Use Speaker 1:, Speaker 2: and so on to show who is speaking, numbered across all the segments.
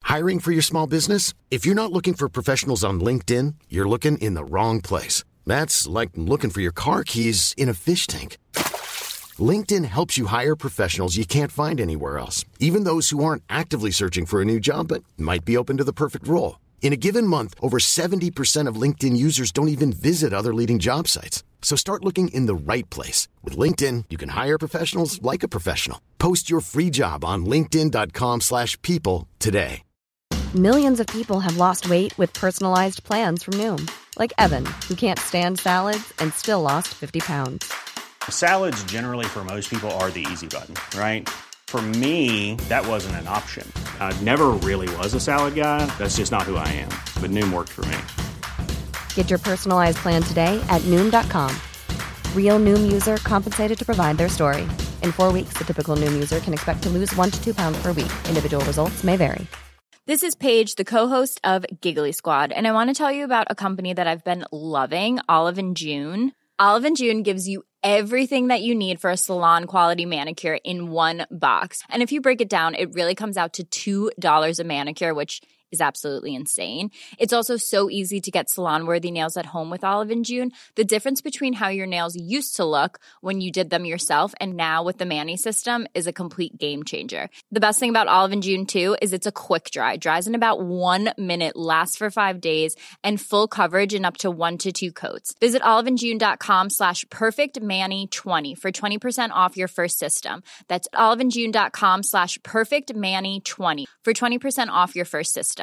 Speaker 1: Hiring for your small business? If you're not looking for professionals on LinkedIn, you're looking in the wrong place. That's like looking for your car keys in a fish tank. LinkedIn helps you hire professionals you can't find anywhere else, even those who aren't actively searching for a new job but might be open to the perfect role. In a given month, over 70% of LinkedIn users don't even visit other leading job sites. So start looking in the right place. With LinkedIn, you can hire professionals like a professional. Post your free job on linkedin.com/people today.
Speaker 2: Millions of people have lost weight with personalized plans from Noom. Like Evan, who can't stand salads and still lost 50 pounds.
Speaker 3: Salads generally for most people are the easy button, right? For me, that wasn't an option. I never really was a salad guy. That's just not who I am. But Noom worked for me.
Speaker 2: Get your personalized plan today at Noom.com. Real Noom user compensated to provide their story. In 4 weeks, the typical Noom user can expect to lose 1 to 2 pounds per week. Individual results may vary.
Speaker 4: This is Paige, the co-host of Giggly Squad, and I want to tell you about a company that I've been loving, Olive & June. Olive & June gives you everything that you need for a salon-quality manicure in one box. And if you break it down, it really comes out to $2 a manicure, which is absolutely insane. It's also so easy to get salon-worthy nails at home with Olive & June. The difference between how your nails used to look when you did them yourself and now with the Mani system is a complete game changer. The best thing about Olive & June, too, is it's a quick dry. Dries in about 1 minute, lasts for 5 days, and full coverage in up to 1 to 2 coats. Visit oliveandjune.com/perfectmani20 for 20% off your first system. That's oliveandjune.com/perfectmani20 for 20% off your first system.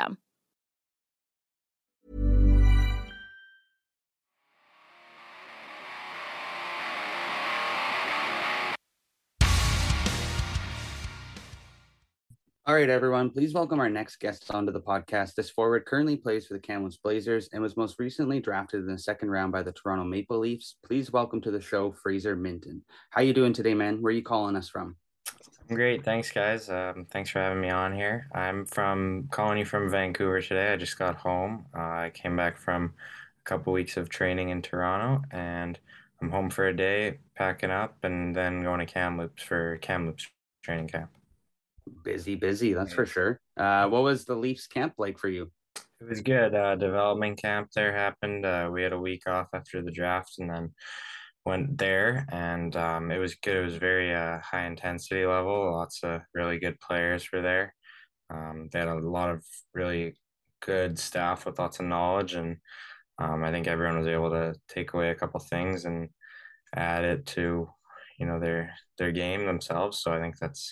Speaker 5: All right, everyone, please welcome our next guest onto the podcast. This forward currently plays for the Kamloops Blazers and was most recently drafted in the second round by the Toronto Maple Leafs. Please welcome to the show, Fraser Minten. How you doing today, man? Where are you calling us from?
Speaker 6: I'm great. Thanks, guys. Thanks for having me on here. I'm calling you from Vancouver today. I just got home. I came back from a couple weeks of training in Toronto, and I'm home for a day, packing up, and then going to Kamloops for Kamloops training camp.
Speaker 5: Busy, that's for sure. What was the Leafs camp like for you?
Speaker 6: It was good. Development camp there happened. We had a week off after the draft and then went there, and it was good. It was very high intensity level. Lots of really good players were there. They had a lot of really good staff with lots of knowledge, and I think everyone was able to take away a couple things and add it to, their game themselves. So I think that's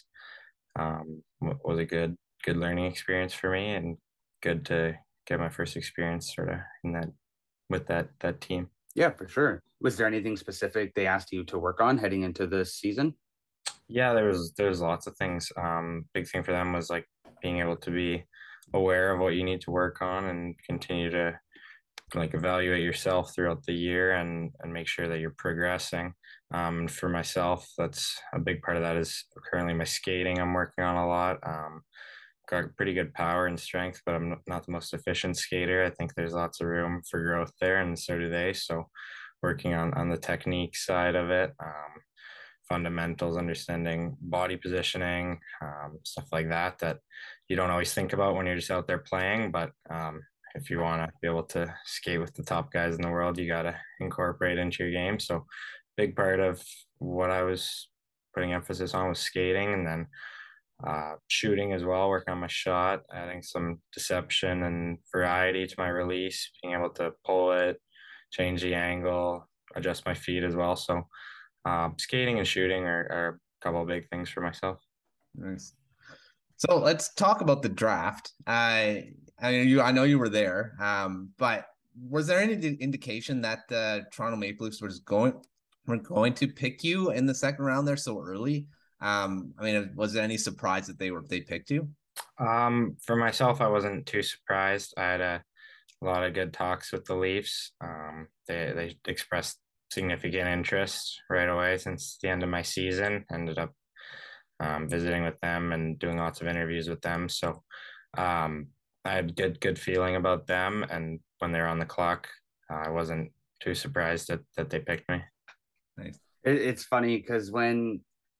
Speaker 6: was a good learning experience for me, and good to get my first experience sort of with that team.
Speaker 5: Yeah, for sure. Was there anything specific they asked you to work on heading into this season?
Speaker 6: Yeah, there's lots of things. Big thing for them was like being able to be aware of what you need to work on and continue to like evaluate yourself throughout the year and make sure that you're progressing. For myself, that's a big part of that is currently my skating. I'm working on a lot. Got pretty good power and strength, but I'm not the most efficient skater. I think there's lots of room for growth there, and so do they. So working on the technique side of it, fundamentals, understanding body positioning, stuff like that you don't always think about when you're just out there playing. But if you want to be able to skate with the top guys in the world, you got to incorporate into your game. So big part of what I was putting emphasis on was skating, and then shooting as well, working on my shot, adding some deception and variety to my release, being able to pull it, change the angle, adjust my feet as well. So skating and shooting are a couple of big things for myself.
Speaker 7: Nice. So let's talk about the draft. I know you were there, but was there any indication that the Toronto Maple Leafs were going to pick you in the second round there so early? Was there any surprise that they picked you?
Speaker 6: For myself, I wasn't too surprised. I had a lot of good talks with the Leafs. They expressed significant interest right away since the end of my season. Ended up visiting with them and doing lots of interviews with them. So I had good feeling about them. And when they were on the clock, I wasn't too surprised that they picked me.
Speaker 7: Nice.
Speaker 5: It's funny because when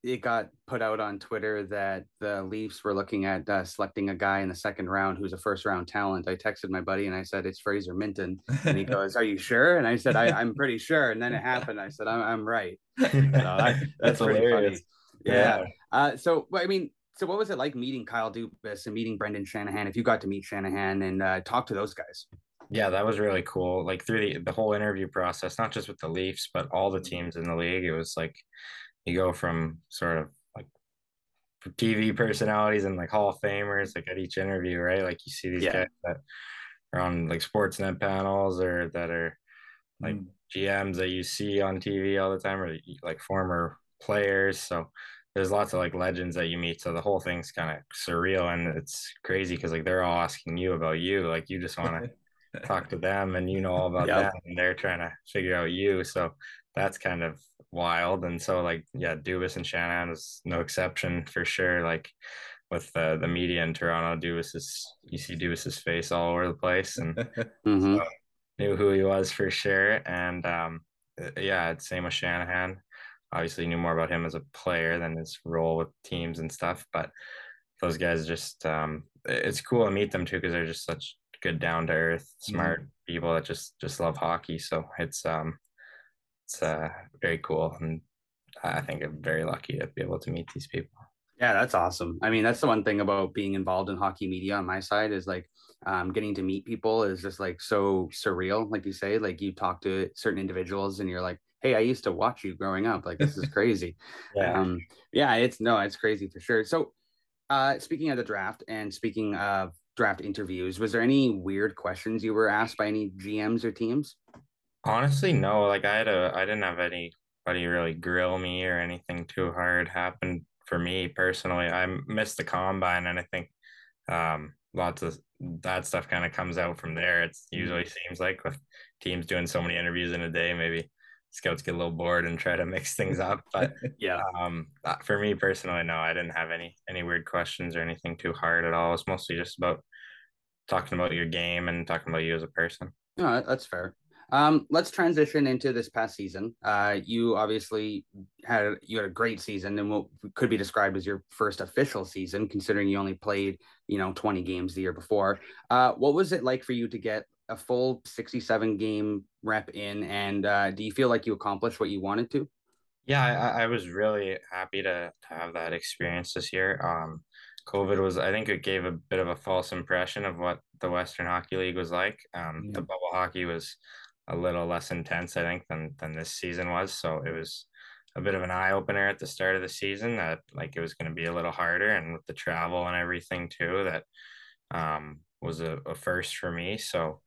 Speaker 5: it got put out on Twitter that the Leafs were looking at selecting a guy in the second round who's a first round talent, I texted my buddy and I said, it's Fraser Minton. And he goes, are you sure? And I said, I'm pretty sure. And then it happened. I said, I'm right. So that's pretty
Speaker 6: hilarious.
Speaker 5: Funny. Yeah. So what was it like meeting Kyle Dubas and meeting Brendan Shanahan, if you got to meet Shanahan and talk to those guys?
Speaker 6: Yeah, that was really cool. Like through the whole interview process, not just with the Leafs, but all the teams in the league, it was like you go from sort of like TV personalities and like Hall of Famers, like at each interview, right? Like you see these guys that are on like Sportsnet panels or that are like GMs that you see on TV all the time, or like former players. So there's lots of like legends that you meet. So the whole thing's kind of surreal and it's crazy because like they're all asking you about you. Like you just want to talk to them and you know all about them and they're trying to figure out you. So that's kind of wild. And so like, yeah, Dubas and Shanahan is no exception for sure. Like with the media in Toronto, you see Dubas's face all over the place and so knew who he was for sure. And yeah, same with Shanahan. Obviously knew more about him as a player than his role with teams and stuff. But those guys just, it's cool to meet them too because they're just such good, down to earth, smart people that just love hockey. So it's very cool, and I think I'm very lucky to be able to meet these people.
Speaker 5: Yeah, that's awesome. I mean, that's the one thing about being involved in hockey media on my side is like getting to meet people is just like so surreal. Like you say, like you talk to certain individuals and you're like, hey, I used to watch you growing up. Like, this is crazy. It's crazy for sure. So speaking of the draft and speaking of draft interviews, was there any weird questions you were asked by any GMs or teams?
Speaker 6: Honestly, no. Like I didn't have anybody really grill me or anything too hard happen for me personally. I missed the combine, and I think lots of that stuff kind of comes out from there. It usually seems like with teams doing so many interviews in a day, maybe scouts get a little bored and try to mix things up. But for me personally, no, I didn't have any weird questions or anything too hard at all. It's mostly just about talking about your game and talking about you as a person.
Speaker 5: No, that's fair. Let's transition into this past season. You obviously had a great season and what could be described as your first official season, considering you only played, 20 games the year before. What was it like for you to get a full 67 game rep in? And do you feel like you accomplished what you wanted to?
Speaker 6: Yeah, I was really happy to have that experience this year. COVID was, I think it gave a bit of a false impression of what the Western Hockey League was like. The bubble hockey was a little less intense, I think, than this season was. So it was a bit of an eye opener at the start of the season that like it was going to be a little harder, and with the travel and everything too, that was a first for me. So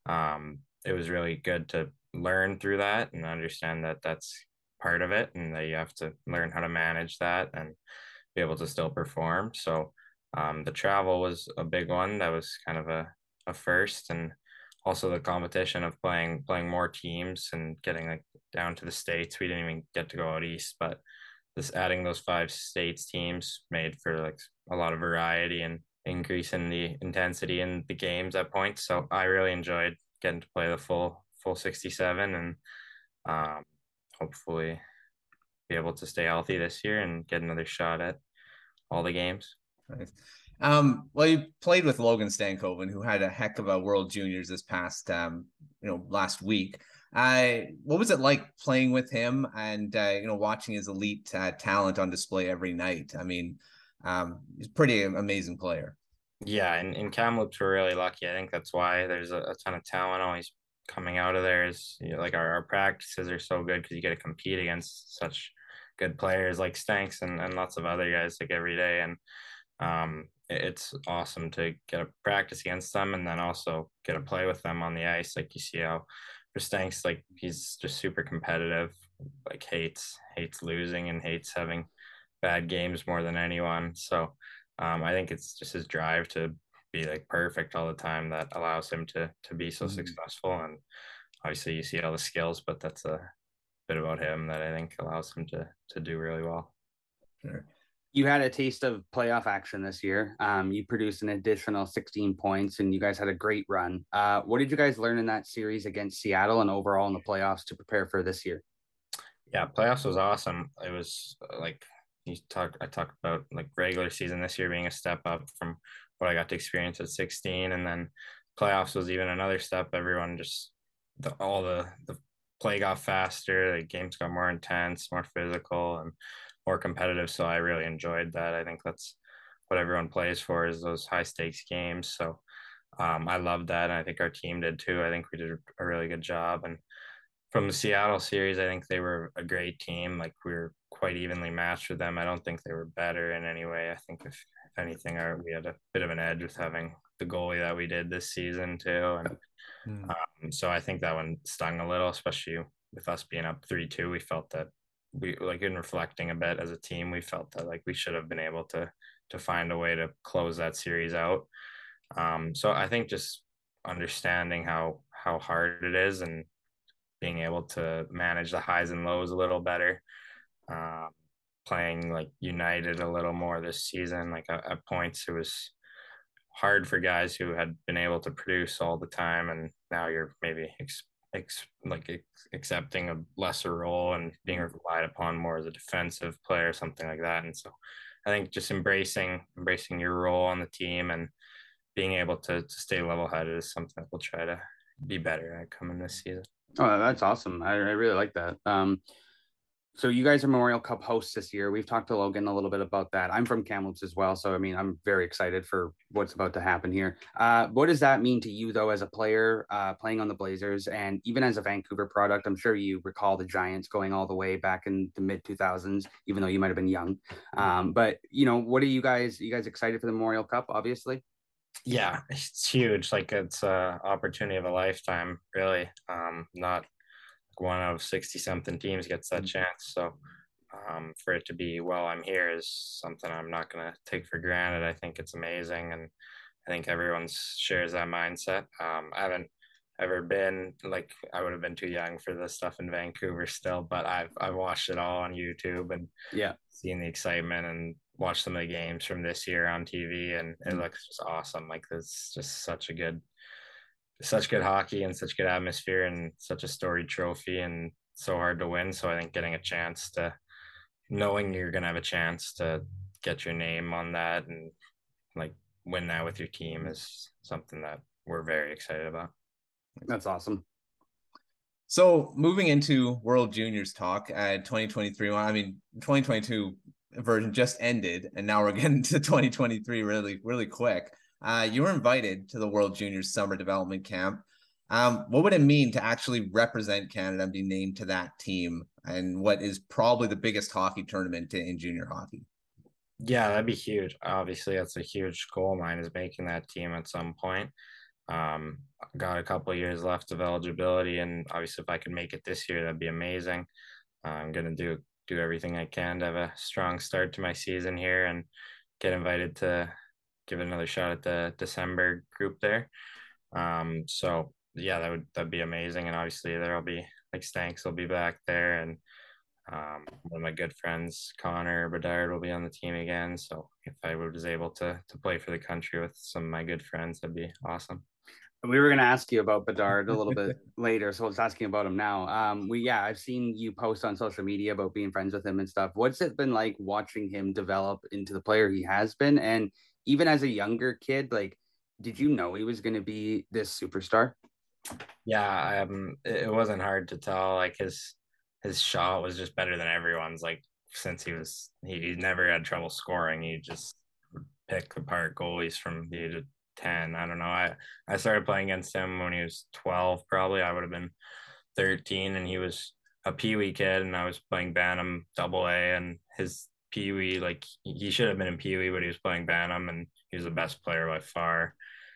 Speaker 6: it was really good to learn through that and understand that that's part of it, and that you have to learn how to manage that and be able to still perform. So the travel was a big one. That was kind of a first, and also the competition of playing more teams and getting like down to the States. We didn't even get to go out east, but this adding those 5 states teams made for like a lot of variety and increase in the intensity in the games at points. So I really enjoyed getting to play the full 67 and hopefully be able to stay healthy this year and get another shot at all the games.
Speaker 7: Nice. Well, you played with Logan Stankoven, who had a heck of a World Juniors this past, last week. What was it like playing with him and, watching his elite talent on display every night? I mean, he's a pretty amazing player.
Speaker 6: Yeah, and in Kamloops, we're really lucky. I think that's why there's a ton of talent always coming out of there. Is like our practices are so good because you get to compete against such good players like Stanks and lots of other guys like every day. And it's awesome to get to practice against them and then also get to play with them on the ice. Like you see how for Stanks, like he's just super competitive, like hates losing and hates having bad games more than anyone. So I think it's just his drive to be like perfect all the time that allows him to be so successful. And obviously you see all the skills, but that's a bit about him that I think allows him to do really well.
Speaker 7: Sure.
Speaker 5: You had a taste of playoff action this year. You produced an additional 16 points and you guys had a great run. What did you guys learn in that series against Seattle and overall in the playoffs to prepare for this year?
Speaker 6: Yeah, playoffs was awesome. It was like I talked about like regular season this year being a step up from what I got to experience at 16, and then playoffs was even another step. Everyone just all the play got faster, the games got more intense, more physical, and more competitive. So I really enjoyed that. I think that's what everyone plays for, is those high stakes games. So I loved that, and I think our team did too. I think we did a really good job. And from the Seattle series, I think they were a great team. Like, we were quite evenly matched with them. I don't think they were better in any way. I think if anything, we had a bit of an edge with having the goalie that we did this season too. And so I think that one stung a little, especially with us being up 3-2. We felt that we, like, in reflecting a bit as a team, we felt that like we should have been able to find a way to close that series out. So I think just understanding how hard it is and being able to manage the highs and lows a little better, playing like united a little more this season. Like at points, it was hard for guys who had been able to produce all the time, and now you're maybe accepting a lesser role and being relied upon more as a defensive player, something like that. And so I think just embracing your role on the team and being able to stay level-headed is something that we'll try to be better at coming this season.
Speaker 5: Oh, that's awesome. I really like that. So you guys are Memorial Cup hosts this year. We've talked to Logan a little bit about that. I'm from Kamloops as well. So, I mean, I'm very excited for what's about to happen here. What does that mean to you, though, as a player playing on the Blazers, and even as a Vancouver product? I'm sure you recall the Giants going all the way back in the mid 2000s, even though you might have been young. But, what are you guys excited for the Memorial Cup, obviously?
Speaker 6: Yeah, it's huge. Like, it's an opportunity of a lifetime, really. Not one of 60 something teams gets that chance. So for it to be while I'm here is something I'm not going to take for granted. I think it's amazing. And I think everyone shares that mindset. I haven't ever been, like, I would have been too young for this stuff in Vancouver still, but I've watched it all on YouTube and seen the excitement and watched some of the games from this year on TV, and it looks just awesome. Like, it's just such good hockey and such good atmosphere and such a storied trophy and so hard to win. So I think getting a chance to, knowing you're going to have a chance to get your name on that and like win that with your team is something that we're very excited about.
Speaker 5: That's awesome.
Speaker 7: So moving into World Juniors talk, 2023, I mean, 2022 version just ended, and now we're getting to 2023 really, really quick. You were invited to the World Juniors Summer Development Camp. What would it mean to actually represent Canada and be named to that team, and what is probably the biggest hockey tournament in junior hockey?
Speaker 6: Yeah, that'd be huge. Obviously, that's a huge goal of mine, is making that team at some point. Got a couple of years left of eligibility, and obviously if I could make it this year, that'd be amazing. I'm going to do everything I can to have a strong start to my season here and get invited to give it another shot at the December group there. So yeah, that'd be amazing. And obviously there'll be, like, Stanks will be back there, and one of my good friends, Connor Bedard, will be on the team again. So if I was able to play for the country with some of my good friends, that'd be awesome.
Speaker 5: We were going to ask you about Bedard a little bit later, so let's asking about him now. I've seen you post on social media about being friends with him and stuff. What's it been like watching him develop into the player he has been? And even as a younger kid, like, did you know he was going to be this superstar?
Speaker 6: Yeah, it wasn't hard to tell. Like, his shot was just better than everyone's. Like, since he never had trouble scoring. He just picked apart goalies from the age of 10. I don't know. I started playing against him when he was 12, probably. I would have been 13, and he was a Pee-wee kid, and I was playing Bantam AA, and his Pee-wee, like, he should have been in Pee-wee, but he was playing Bantam, and he was the best player by far.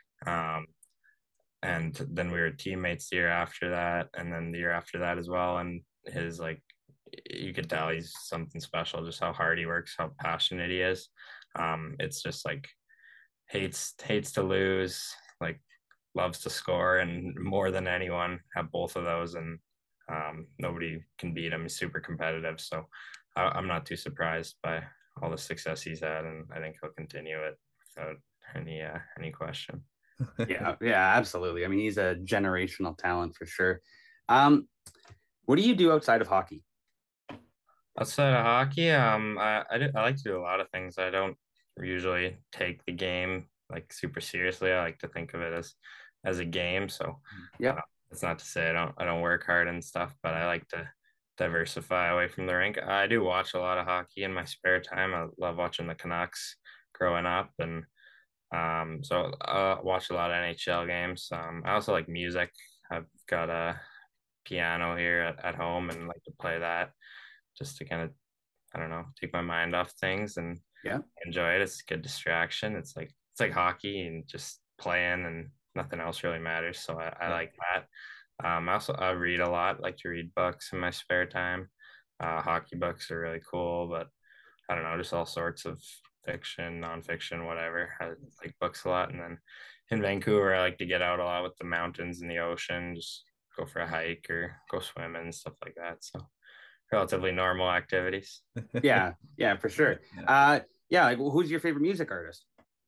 Speaker 6: And then we were teammates the year after that, and then the year after that as well. And his, like, you could tell he's something special, just how hard he works, how passionate he is. It's just like hates to lose, like, loves to score, and more than anyone have both of those. And nobody can beat him. He's super competitive. So I'm not too surprised by all the success he's had, and I think he'll continue it without any question.
Speaker 5: Yeah, absolutely. I mean, he's a generational talent for sure. What do you do outside of hockey?
Speaker 6: Outside of hockey, I like to do a lot of things. I don't usually take the game like super seriously. I like to think of it as a game. So
Speaker 5: Yeah.
Speaker 6: it's not to say I don't work hard and stuff, but I like to diversify away from the rink. I do watch a lot of hockey in my spare time. I love watching the Canucks growing up, and so I watch a lot of NHL games. I also like music. I've got a piano here at home and like to play that just to kind of, I don't know, take my mind off things and
Speaker 5: Yeah.
Speaker 6: enjoy it. It's a good distraction. It's like hockey and just playing and nothing else really matters. So I like that. I read a lot, like to read books in my spare time. Hockey books are really cool, but I don't know, just all sorts of fiction, nonfiction, whatever. I like books a lot. And then in Vancouver, I like to get out a lot with the mountains and the ocean, just go for a hike or go swimming and stuff like that. So relatively normal activities.
Speaker 5: Yeah, for sure. Yeah, like who's your favorite music artist?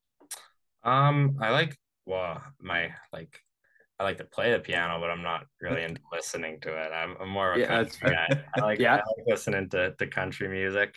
Speaker 6: I like I like to play the piano, but I'm not really into listening to it. I'm more of a country guy. I like listening to country music.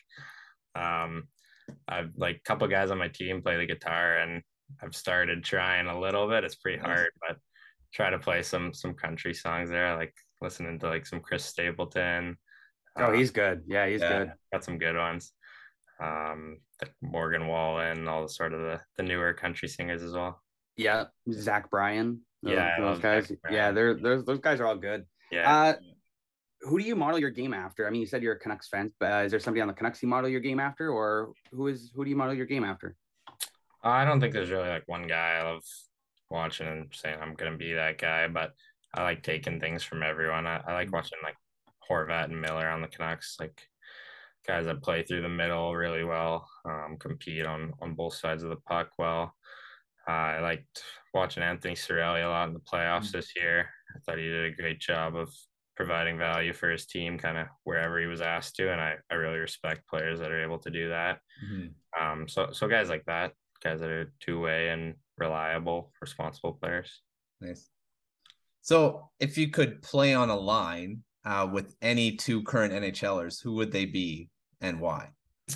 Speaker 6: I've like a couple guys on my team play the guitar, and I've started trying a little bit. It's pretty hard, but try to play some country songs there. I like listening to like some Chris Stapleton.
Speaker 5: Oh, he's good. Yeah, he's good.
Speaker 6: Got some good ones. Like Morgan Wallen, all the sort of the newer country singers as well.
Speaker 5: Yeah, Zach Bryan. Those guys. Yeah, those guys are all good.
Speaker 6: Yeah.
Speaker 5: Who do you model your game after? I mean, you said you're a Canucks fan, but is there somebody on the Canucks you model your game after, or who do you model your game after?
Speaker 6: I don't think there's really like one guy I love watching and saying I'm gonna be that guy, but I like taking things from everyone. I like watching like Horvat and Miller on the Canucks, like guys that play through the middle really well, compete on both sides of the puck well. I liked watching Anthony Cirelli a lot in the playoffs this year. I thought he did a great job of providing value for his team kind of wherever he was asked to, and I really respect players that are able to do that. So guys like that, guys that are two-way and reliable, responsible players.
Speaker 7: Nice. So if you could play on a line with any two current NHLers, who would they be and why?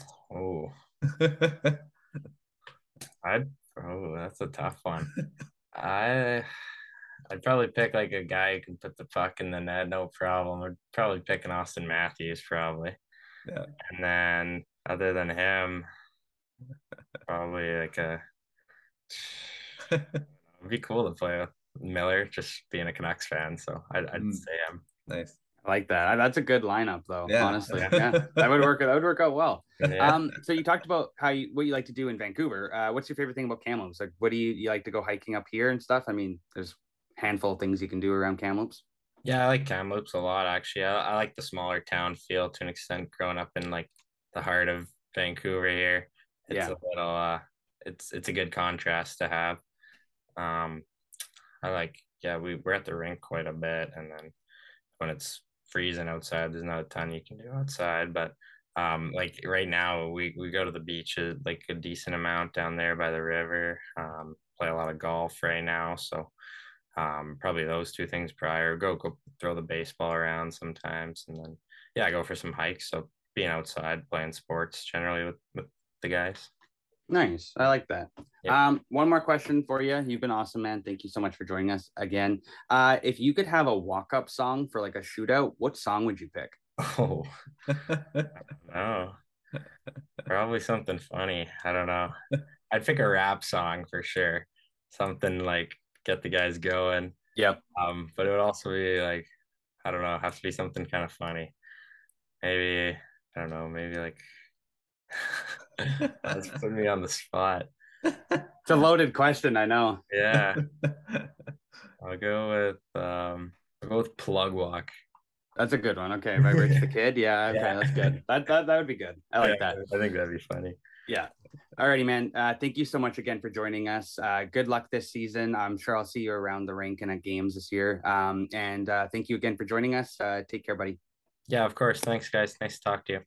Speaker 6: That's a tough one. I'd probably pick like a guy who can put the puck in the net, no problem. I'd probably pick an Austin Matthews, probably.
Speaker 7: Yeah.
Speaker 6: And then other than him, probably like it'd be cool to play with Miller, just being a Canucks fan. So I'd say him.
Speaker 7: Nice.
Speaker 5: I like that. That's a good lineup, though.
Speaker 7: Yeah.
Speaker 5: Honestly, yeah, that would work. That would work out well.
Speaker 6: Yeah.
Speaker 5: So you talked about what you like to do in Vancouver. What's your favorite thing about Kamloops? Like, what do you like to go hiking up here and stuff? I mean, there's a handful of things you can do around Kamloops.
Speaker 6: Yeah, I like Kamloops a lot, actually. I like the smaller town feel to an extent. Growing up in like the heart of Vancouver here, it's a little it's a good contrast to have. We're at the rink quite a bit, and then when it's freezing outside, there's not a ton you can do outside, but like right now we go to the beach like a decent amount down there by the river, play a lot of golf right now, so probably those two things prior. Go throw the baseball around sometimes, and then go for some hikes. So being outside playing sports generally with the guys.
Speaker 5: Nice. I like that.
Speaker 6: Yeah.
Speaker 5: One more question for you. You've been awesome, man. Thank you so much for joining us again. If you could have a walk-up song for like a shootout, what song would you pick?
Speaker 6: Oh, no, probably something funny. I don't know. I'd pick a rap song for sure. Something like get the guys going.
Speaker 5: Yep.
Speaker 6: But it would also be like, I don't know, have to be something kind of funny. Maybe, I don't know, maybe like that's putting me on the spot.
Speaker 5: It's a loaded question, I know.
Speaker 6: Yeah. I'll go with Plug Walk.
Speaker 5: That's a good one. Okay, by Rich the Kid. Yeah, okay, that's good. That would be good. I like that.
Speaker 6: I think that'd be funny.
Speaker 5: Yeah. Alrighty, man. Thank you so much again for joining us. Good luck this season. I'm sure I'll see you around the rink and at games this year. And thank you again for joining us. Take care, buddy.
Speaker 6: Yeah, of course. Thanks, guys. Nice to talk to you.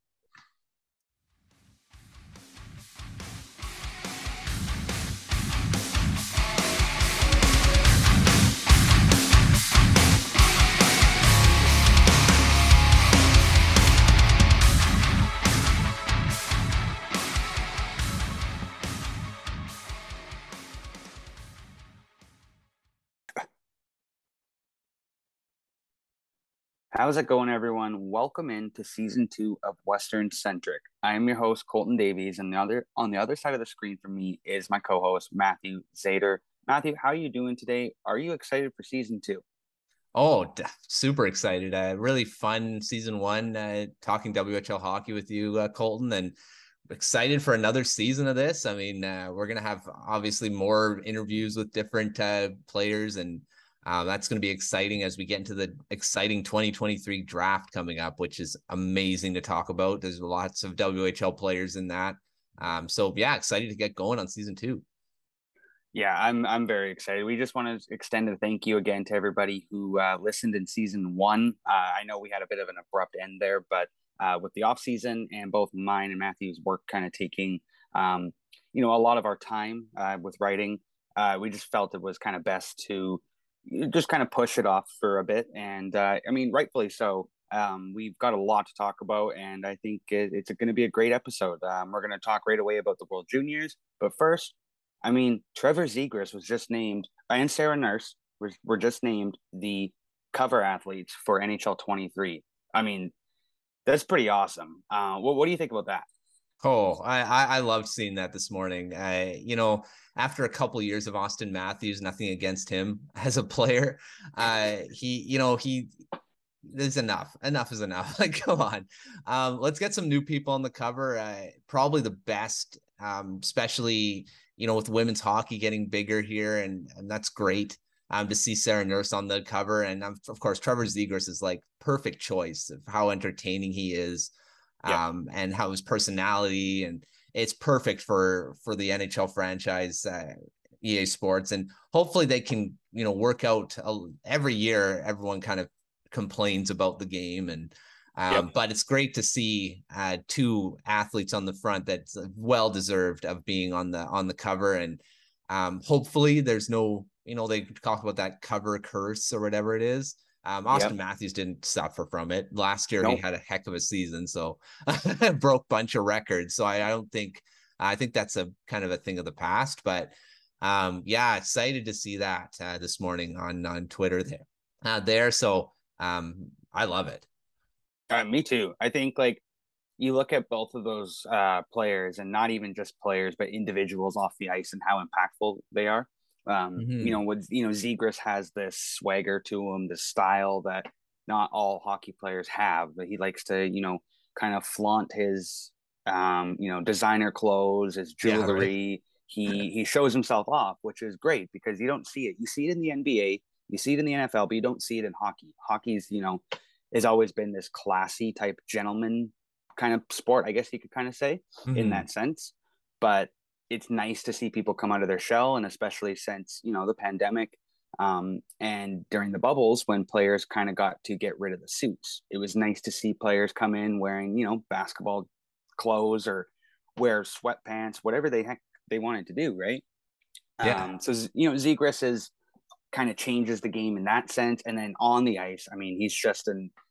Speaker 5: How's it going, everyone? Welcome into season 2 of Western Centric. I am your host, Colton Davies, and on the other side of the screen from me is my co-host, Matthew Zader. Matthew, how are you doing today? Are you excited for season 2?
Speaker 7: Oh, super excited. Really fun season 1, talking WHL hockey with you, Colton, and excited for another season of this. I mean, we're going to have obviously more interviews with different players, and that's going to be exciting as we get into the exciting 2023 draft coming up, which is amazing to talk about. There's lots of WHL players in that. So yeah, excited to get going on season 2.
Speaker 5: Yeah, I'm very excited. We just want to extend a thank you again to everybody who listened in season 1. I know we had a bit of an abrupt end there, but with the off season and both mine and Matthew's work kind of taking, a lot of our time with writing, we just felt it was kind of best to just kind of push it off for a bit. And I mean, rightfully so. We've got a lot to talk about, and I think it's going to be a great episode. We're going to talk right away about the World Juniors, but first, I mean, Trevor Zegras was just named, and Sarah Nurse were just named the cover athletes for NHL 23. I mean, that's pretty awesome. What do you think about that?
Speaker 7: Oh, I loved seeing that this morning. After a couple of years of Austin Matthews, nothing against him as a player, he there's enough. Enough is enough. Like, come on. Let's get some new people on the cover. Probably the best, especially, with women's hockey getting bigger here. And that's great to see Sarah Nurse on the cover. And of course, Trevor Zegras is like perfect choice of how entertaining he is, and how his personality, and it's perfect for the NHL franchise, EA Sports. And hopefully they can, work out every year. Everyone kind of complains about the game, and but it's great to see two athletes on the front that's well deserved of being on the cover. And hopefully there's no, they talk about that cover curse or whatever it is. Austin Matthews didn't suffer from it last year. He had a heck of a season, so broke a bunch of records. So I think that's a kind of a thing of the past. But excited to see that this morning on Twitter there. So I love it.
Speaker 5: Me too. I think you look at both of those players, and not even just players, but individuals off the ice and how impactful they are. Zegras has this swagger to him, this style that not all hockey players have. But he likes to, kind of flaunt his, designer clothes, his jewelry. Yeah, right. He shows himself off, which is great because you don't see it. You see it in the NBA, you see it in the NFL, but you don't see it in hockey. Hockey's, has always been this classy type gentleman kind of sport, I guess you could kind of say, in that sense. But it's nice to see people come out of their shell, and especially since, the pandemic and during the bubbles when players kind of got to get rid of the suits. It was nice to see players come in wearing, basketball clothes or wear sweatpants, whatever they wanted to do, right? Yeah. So, Zegras is kind of changes the game in that sense. And then on the ice, I mean, he's just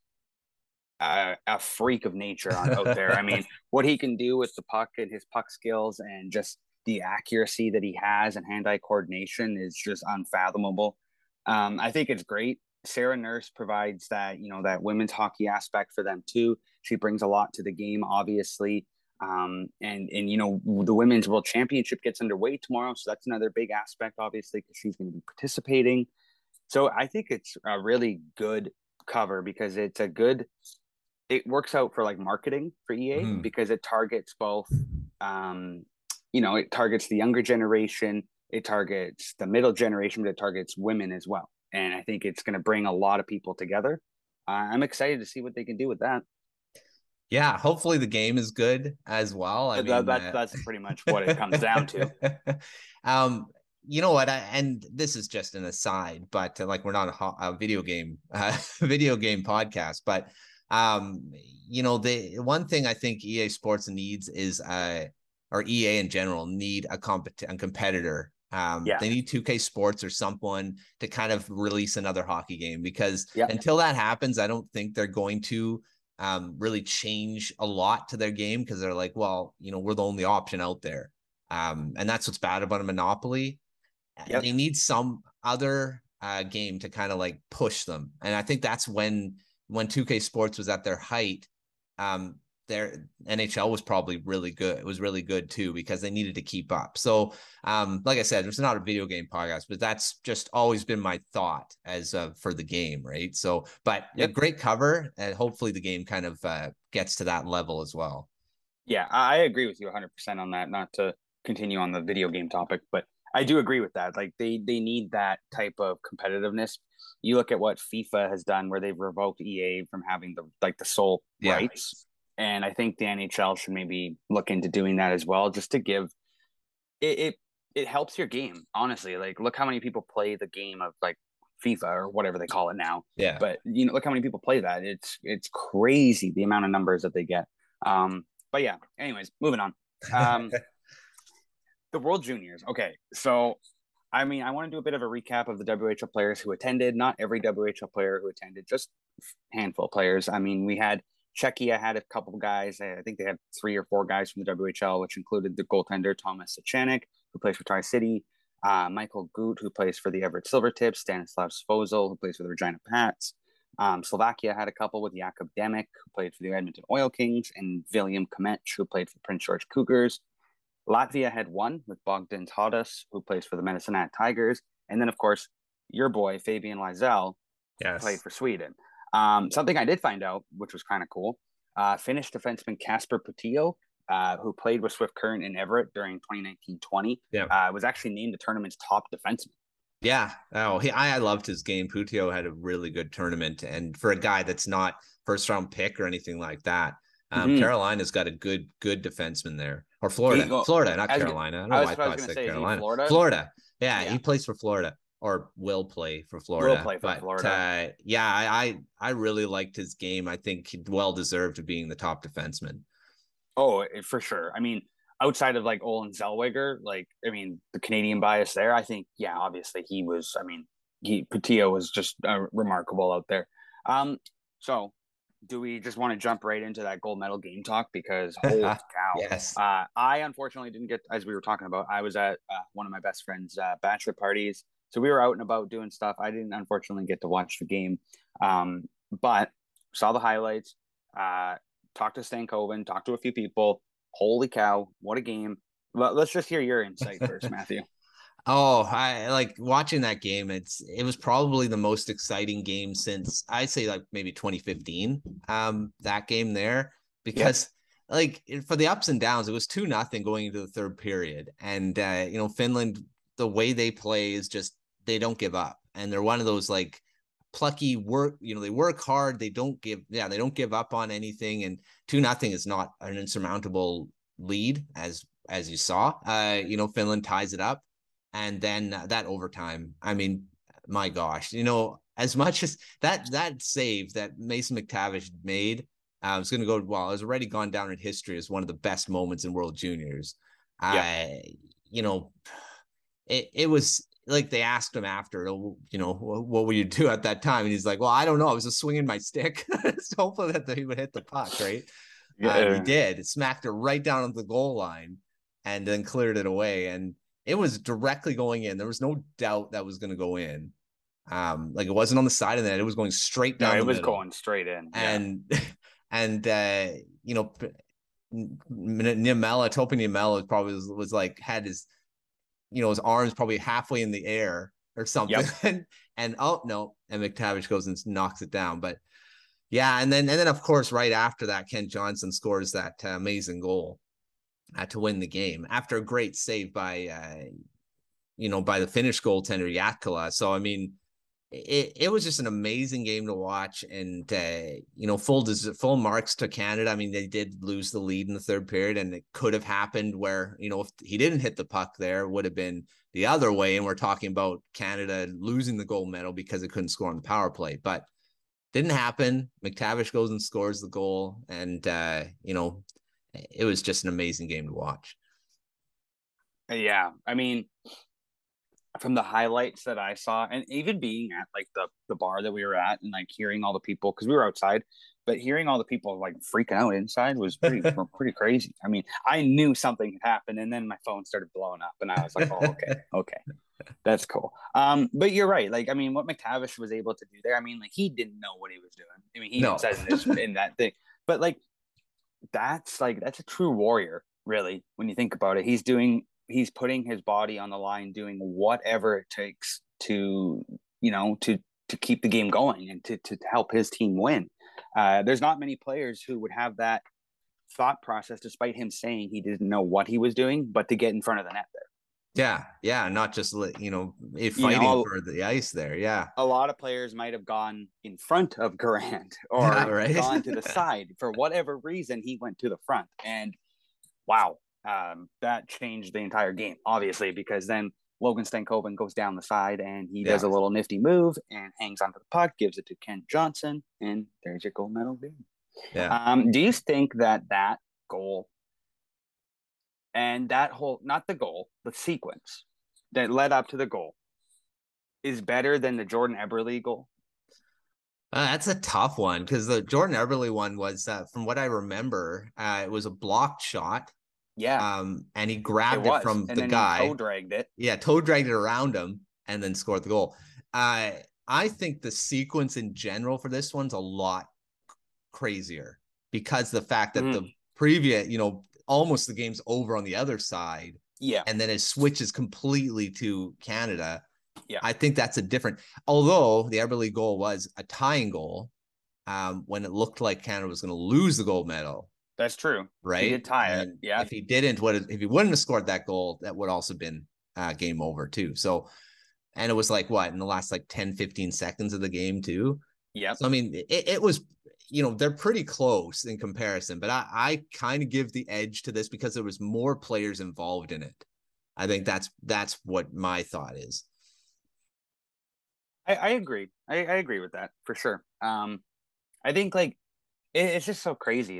Speaker 5: a freak of nature out there. I mean, what he can do with the puck and his puck skills and just the accuracy that he has and hand-eye coordination is just unfathomable. I think it's great. Sarah Nurse provides that, that women's hockey aspect for them too. She brings a lot to the game, obviously. And the Women's World Championship gets underway tomorrow. So that's another big aspect, obviously, because she's going to be participating. So I think it's a really good cover because it works out for marketing for EA because it targets both, it targets the younger generation, it targets the middle generation, but it targets women as well. And I think it's going to bring a lot of people together. I'm excited to see what they can do with that.
Speaker 7: Yeah, hopefully the game is good as well. I mean,
Speaker 5: that's pretty much what it comes down to.
Speaker 7: You know what? And this is just an aside, but we're not a video game podcast. But the one thing I think EA Sports needs is or EA in general need a competitor. They need 2K Sports or someone to kind of release another hockey game, because until that happens, I don't think they're going to really change a lot to their game, because they're like, well, we're the only option out there. And that's what's bad about a monopoly. They need some other game to kind of push them. And I think that's when when 2K Sports was at their height, their NHL was probably really good. It was really good too, because they needed to keep up. So, like I said, it's not a video game podcast, but that's just always been my thought as for the game, right? So, but a great cover, and hopefully the game kind of gets to that level as well.
Speaker 8: Yeah, I agree with you 100% on that. Not to continue on the video game topic, but I do agree with that. Like they need that type of competitiveness. You look at what FIFA has done, where they've revoked EA from having the sole rights. And I think the NHL should maybe look into doing that as well, just to give it helps your game, honestly. Like, look how many people play the game of like FIFA or whatever they call it now.
Speaker 7: Yeah.
Speaker 8: But look how many people play that. It's crazy the amount of numbers that they get. But yeah, anyways, moving on. The World Juniors. Okay. So I mean, I want to do a bit of a recap of the WHL players who attended. Not every WHL player who attended, just a handful of players. I mean, we had Czechia had a couple of guys. I think they had 3 or 4 guys from the WHL, which included the goaltender Thomas Sachanik, who plays for Tri-City, Michael Gut, who plays for the Everett Silvertips, Stanislav Svozil, who plays for the Regina Pats. Slovakia had a couple with Jakub Demek, who played for the Edmonton Oil Kings, and William Kamech, who played for Prince George Cougars. Latvia had 1 with Bogdan Tadas, who plays for the Medicine Tigers. And then, of course, your boy, Fabian Lysell, played for Sweden. Something I did find out, which was kind of cool, Finnish defenseman Kasper Puttio, who played with Swift Current in Everett during 2019-20, was actually named the tournament's top defenseman.
Speaker 7: Yeah. Oh, I loved his game. Puttio had a really good tournament. And for a guy that's not first round pick or anything like that, Carolina's got a good defenseman there. Or Florida, not Carolina. I don't know why I said Carolina. Florida. Yeah, he plays for Florida. Or will play for Florida. Florida. I really liked his game. I think he well deserved of being the top defenseman.
Speaker 8: Oh, for sure. I mean, outside of like Olin Zellweger, the Canadian bias there, I think, obviously he was. I mean, Puttio was just remarkable out there. So do we just want to jump right into that gold medal game talk? Because holy cow.
Speaker 7: Yes.
Speaker 8: I unfortunately didn't get, as we were talking about, I was at one of my best friend's bachelor parties. So we were out and about doing stuff. I didn't unfortunately get to watch the game, but saw the highlights, talked to Stankoven, talked to a few people. Holy cow, what a game. Let's just hear your insight first, Matthew.
Speaker 7: Oh, I like watching that game. It was probably the most exciting game since I'd say like maybe 2015. That game there, because like for the ups and downs, it was 2-0 going into the third period. And Finland, the way they play is just they don't give up. And they're one of those like plucky work, they work hard, they don't give up on anything. And 2-0 is not an insurmountable lead, as you saw. Finland ties it up. And then that overtime, I mean, my gosh, as much as that save that Mason McTavish made, it's going to go, well, it's already gone down in history as one of the best moments in World Juniors. It was like they asked him after, what would you do at that time? And he's like, well, I don't know. I was just swinging my stick. So hopefully that he would hit the puck, right? He did. It smacked it right down on the goal line and then cleared it away. And it was directly going in. There was no doubt that was going to go in. Like it wasn't on the side of the net. It was going straight down.
Speaker 8: No,
Speaker 7: it was
Speaker 8: middle. Going straight in.
Speaker 7: Topi Niemela probably was like, had his, his arms probably halfway in the air or something. Yep. and oh no. And McTavish goes and knocks it down. But yeah. And then of course, right after that, Ken Johnson scores that amazing goal. To win the game after a great save by the Finnish goaltender Jatkala. So I mean, it was just an amazing game to watch, and full marks to Canada. I mean, they did lose the lead in the third period, and it could have happened where if he didn't hit the puck there, it would have been the other way. And we're talking about Canada losing the gold medal because it couldn't score on the power play, but didn't happen. McTavish goes and scores the goal, and it was just an amazing game to watch.
Speaker 8: Yeah. I mean, from the highlights that I saw, and even being at like the bar that we were at, and like hearing all the people, because we were outside, but hearing all the people like freaking out inside was pretty crazy. I mean, I knew something had happened, and then my phone started blowing up, and I was like, oh, okay, that's cool. But you're right. Like, I mean, what McTavish was able to do there, I mean, like he didn't know what he was doing. I mean, he even says this in that thing, but like that's a true warrior, really, when you think about it. He's putting his body on the line, doing whatever it takes to keep the game going and to help his team win. There's not many players who would have that thought process, despite him saying he didn't know what he was doing, but to get in front of the net there.
Speaker 7: Yeah, not just fighting for the ice there. Yeah,
Speaker 8: a lot of players might have gone in front of Garand or gone to the side. For whatever reason, he went to the front, and wow. That changed the entire game, obviously, because then Logan Stankoven goes down the side and he does a little nifty move and hangs onto the puck, gives it to Kent Johnson, and there's your gold medal game.
Speaker 7: Yeah.
Speaker 8: Do you think that goal and that whole, not the goal, the sequence that led up to the goal is better than the Jordan Eberle goal?
Speaker 7: That's a tough one, because the Jordan Eberle one was, from what I remember, it was a blocked shot.
Speaker 8: Yeah.
Speaker 7: And he grabbed it from the guy.
Speaker 8: Toe dragged it.
Speaker 7: Yeah, toe dragged it around him and then scored the goal. I think the sequence in general for this one's a lot crazier, because the fact that the previous, almost the game's over on the other side.
Speaker 8: Yeah.
Speaker 7: And then it switches completely to Canada.
Speaker 8: Yeah.
Speaker 7: I think that's a different, although the Eberle goal was a tying goal, when it looked like Canada was going to lose the gold medal.
Speaker 8: That's true.
Speaker 7: Right.
Speaker 8: He did tie it. Yeah.
Speaker 7: If he didn't, if he wouldn't have scored that goal, that would also been game over too. So, and it was like in the last 10, 15 seconds of the game too.
Speaker 8: Yeah.
Speaker 7: So, I mean, it was, they're pretty close in comparison, but I kind of give the edge to this because there was more players involved in it. I think that's what my thought is.
Speaker 8: I agree. I agree with that for sure. I think it's just so crazy.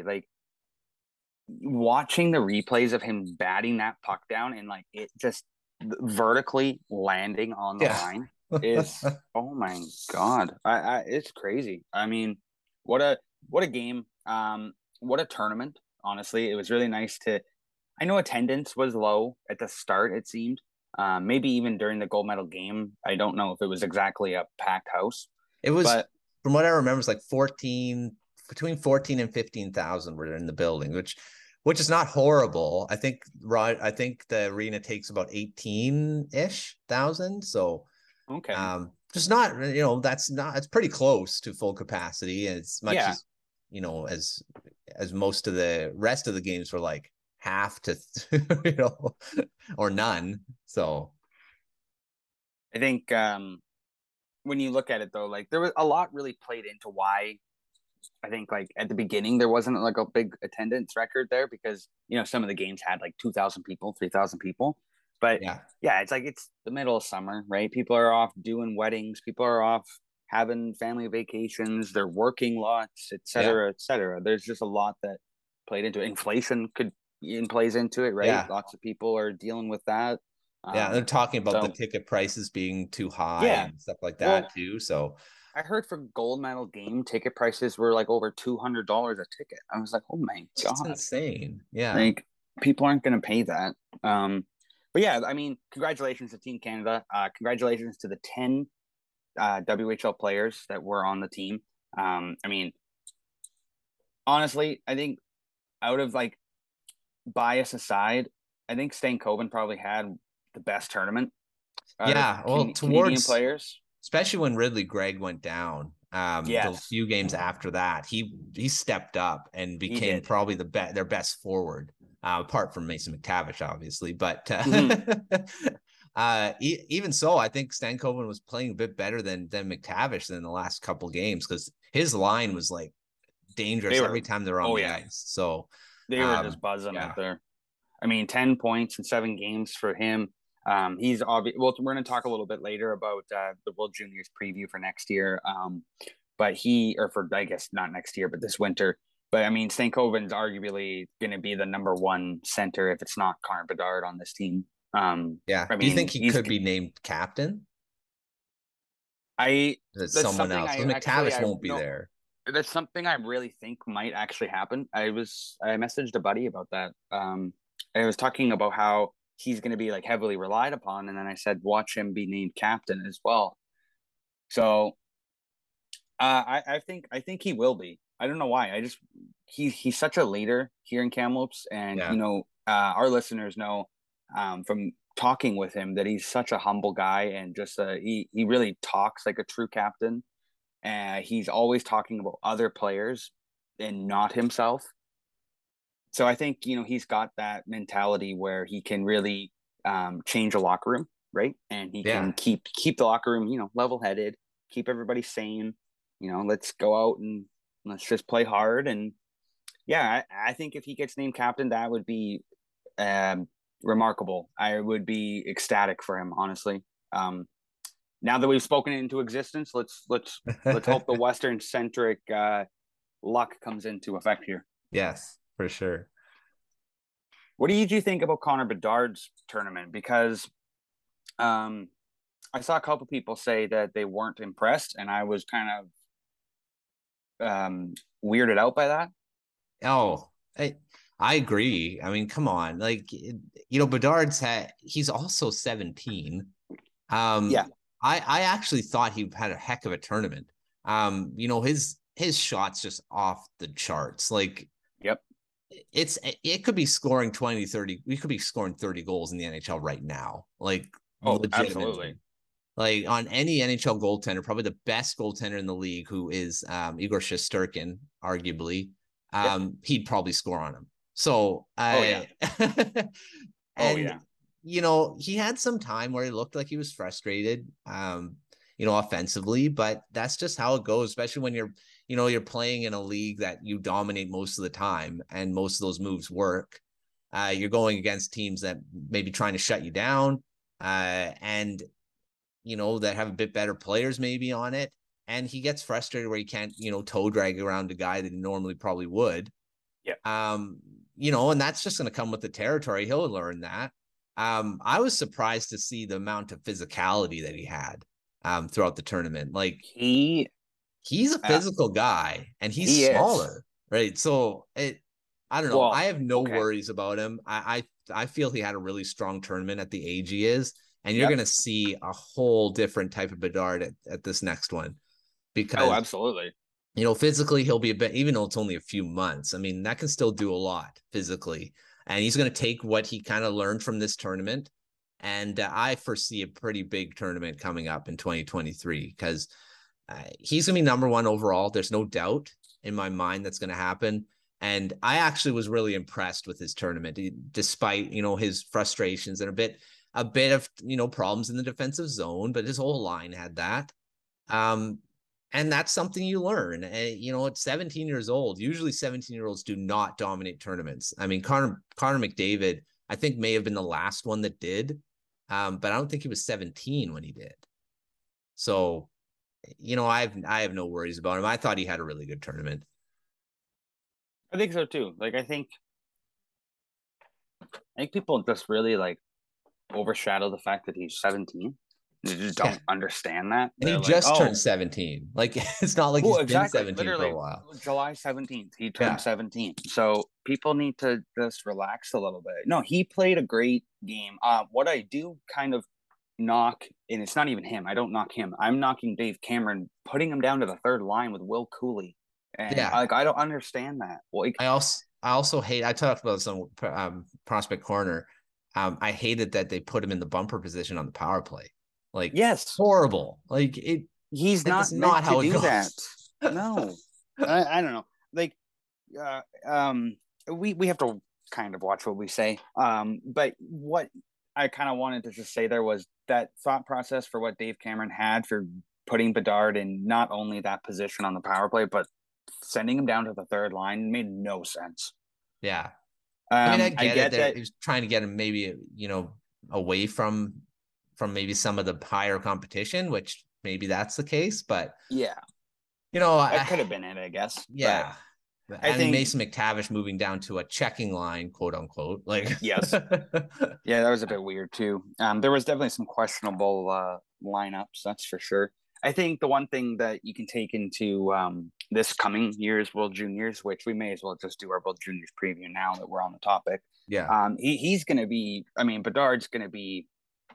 Speaker 8: Watching the replays of him batting that puck down and it just vertically landing on the line is oh my god, it's crazy. I mean, what a game, what a tournament. Honestly, it was really nice I know attendance was low at the start, it seemed, maybe even during the gold medal game. I don't know if it was exactly a packed house.
Speaker 7: It was, but from what I remember, it's between 14 and 15,000 were in the building, which is not horrible. I think the arena takes about 18-ish thousand. So,
Speaker 8: okay.
Speaker 7: Just not, it's pretty close to full capacity. And as much as, as most of the rest of the games were half to, or none. So
Speaker 8: I think, when you look at it though, there was a lot really played into why I think at the beginning there wasn't a big attendance record there, because some of the games had 2,000 people, 3,000 people, but it's the middle of summer, right? People are off doing weddings, people are off having family vacations, they're working lots, etc. There's just a lot that played into it. Inflation plays into it, right? Lots of people are dealing with that.
Speaker 7: They're talking about the ticket prices being too high and stuff like that too. So
Speaker 8: I heard for gold medal game ticket prices were over $200 a ticket. I was like, oh my god,
Speaker 7: that's insane. Yeah,
Speaker 8: people aren't going to pay that. But yeah, I mean, congratulations to Team Canada. Congratulations to the 10 WHL players that were on the team. I mean, honestly, I think out of bias aside, I think Stankoven probably had the best tournament.
Speaker 7: Canadian
Speaker 8: players.
Speaker 7: Especially when Ridley Gregg went down, the few games after that, he stepped up and became probably their best forward, apart from Mason McTavish, obviously. But even so, I think Stankoven was playing a bit better than McTavish in the last couple games, because his line was dangerous every time they're on the ice. So
Speaker 8: they were just buzzing out there. I mean, 10 points in 7 games for him. He's obvious. Well, we're going to talk a little bit later about the World Juniors preview for next year. But I guess not next year, but this winter. But I mean, Stankoven's arguably going to be the number 1 center if it's not Connor Bedard on this team.
Speaker 7: Yeah.
Speaker 8: I
Speaker 7: Do you
Speaker 8: mean,
Speaker 7: think he could be named captain? That's someone else. Because McTavish won't be there.
Speaker 8: That's something I really think might actually happen. I messaged a buddy about that. I was talking about how he's going to be like heavily relied upon, and then I said, watch him be named captain as well. So, I think he will be. I don't know why. He's such a leader here in Kamloops, and our listeners know from talking with him that he's such a humble guy, and just he really talks like a true captain. He's always talking about other players and not himself. So I think, he's got that mentality where he can really change a locker room, right? And he can keep the locker room, level-headed, keep everybody sane. Let's go out and let's just play hard. And I think if he gets named captain, that would be remarkable. I would be ecstatic for him, honestly. Now that we've spoken it into existence, let's hope the Western centric luck comes into effect here.
Speaker 7: Yes, for sure.
Speaker 8: What did you think about Connor Bedard's tournament? Because I saw a couple people say that they weren't impressed, and I was kind of weirded out by that.
Speaker 7: Oh, I agree. I mean, come on, like Bedard's he's also 17. I actually thought he had a heck of a tournament. His shots just off the charts. Like,
Speaker 8: yep.
Speaker 7: It could be scoring 20, 30. We could be scoring 30 goals in the NHL right now. Like,
Speaker 8: absolutely.
Speaker 7: Like on any NHL goaltender, probably the best goaltender in the league, who is Igor Shesterkin, arguably, he'd probably score on him. So he had some time where he looked like he was frustrated, offensively, but that's just how it goes, especially when you're playing in a league that you dominate most of the time and most of those moves work. You're going against teams that may be trying to shut you down, and that have a bit better players maybe on it. And he gets frustrated where he can't, toe drag around a guy that he normally probably would.
Speaker 8: Yeah.
Speaker 7: And that's just going to come with the territory. He'll learn that. I was surprised to see the amount of physicality that he had throughout the tournament. Like, he's a physical guy, and he's smaller, right? So I don't know. Well, I have no worries about him. I feel he had a really strong tournament at the age he is, and you're going to see a whole different type of Bedard at this next one. Because
Speaker 8: absolutely.
Speaker 7: Physically he'll be a bit, even though it's only a few months. I mean, that can still do a lot physically. And he's going to take what he kind of learned from this tournament. And I foresee a pretty big tournament coming up in 2023 because he's going to be number one overall. There's no doubt in my mind that's going to happen. And I actually was really impressed with his tournament, despite, his frustrations and a bit of, problems in the defensive zone, but his whole line had that. And that's something you learn. At 17 years old, usually 17-year-olds do not dominate tournaments. I mean, Connor McDavid, I think, may have been the last one that did, but I don't think he was 17 when he did. So, I have no worries about him. I thought he had a really good tournament.
Speaker 8: I think so too. Like, I think people just really overshadow the fact that he's 17. They just don't understand that.
Speaker 7: And he just turned 17. Like, it's not like he's been 17
Speaker 8: Literally,
Speaker 7: for a while.
Speaker 8: July 17th, he turned 17. So people need to just relax a little bit. No, he played a great game. What I do kind of knock, and it's not even him. I don't knock him. I'm knocking Dave Cameron, putting him down to the third line with Will Cooley. And I don't understand that. Like,
Speaker 7: I also hate, I talked about this on Prospect Corner. I hated that they put him in the bumper position on the power play. Like,
Speaker 8: yes,
Speaker 7: horrible. Like,
Speaker 8: he's not how to do that. No, I don't know. Like, we have to kind of watch what we say. But what I kind of wanted to just say there was that thought process for what Dave Cameron had for putting Bedard in not only that position on the power play, but sending him down to the third line made no sense.
Speaker 7: Yeah. I mean, I get that he was trying to get him maybe, away from maybe some of the higher competition, which maybe that's the case, but
Speaker 8: that could have been it, I guess.
Speaker 7: Yeah. I think
Speaker 8: think
Speaker 7: Mason McTavish moving down to a checking line, quote unquote. Like,
Speaker 8: yes. Yeah, that was a bit weird too. There was definitely some questionable lineups, that's for sure. I think the one thing that you can take into this coming year's World Juniors, which we may as well just do our World Juniors preview now that we're on the topic.
Speaker 7: Yeah.
Speaker 8: He's going to be. I mean, Bedard's going to be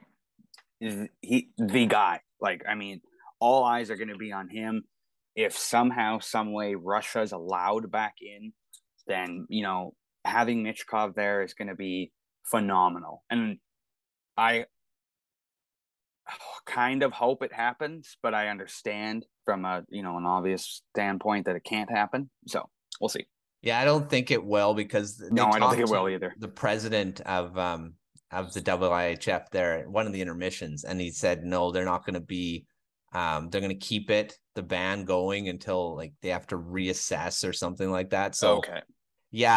Speaker 8: the guy. Like, I mean, all eyes are going to be on him. If somehow, some way, Russia's allowed back in, then having Michkov there is going to be phenomenal. And I kind of hope it happens, but I understand from an obvious standpoint that it can't happen. So we'll see.
Speaker 7: Yeah, I don't think it will, because
Speaker 8: no, I don't think it will either.
Speaker 7: The president of the IIHF there at one of the intermissions, and he said no, they're not going to be. They're going to keep the ban going until like they have to reassess or something like that. So
Speaker 8: okay.
Speaker 7: Yeah,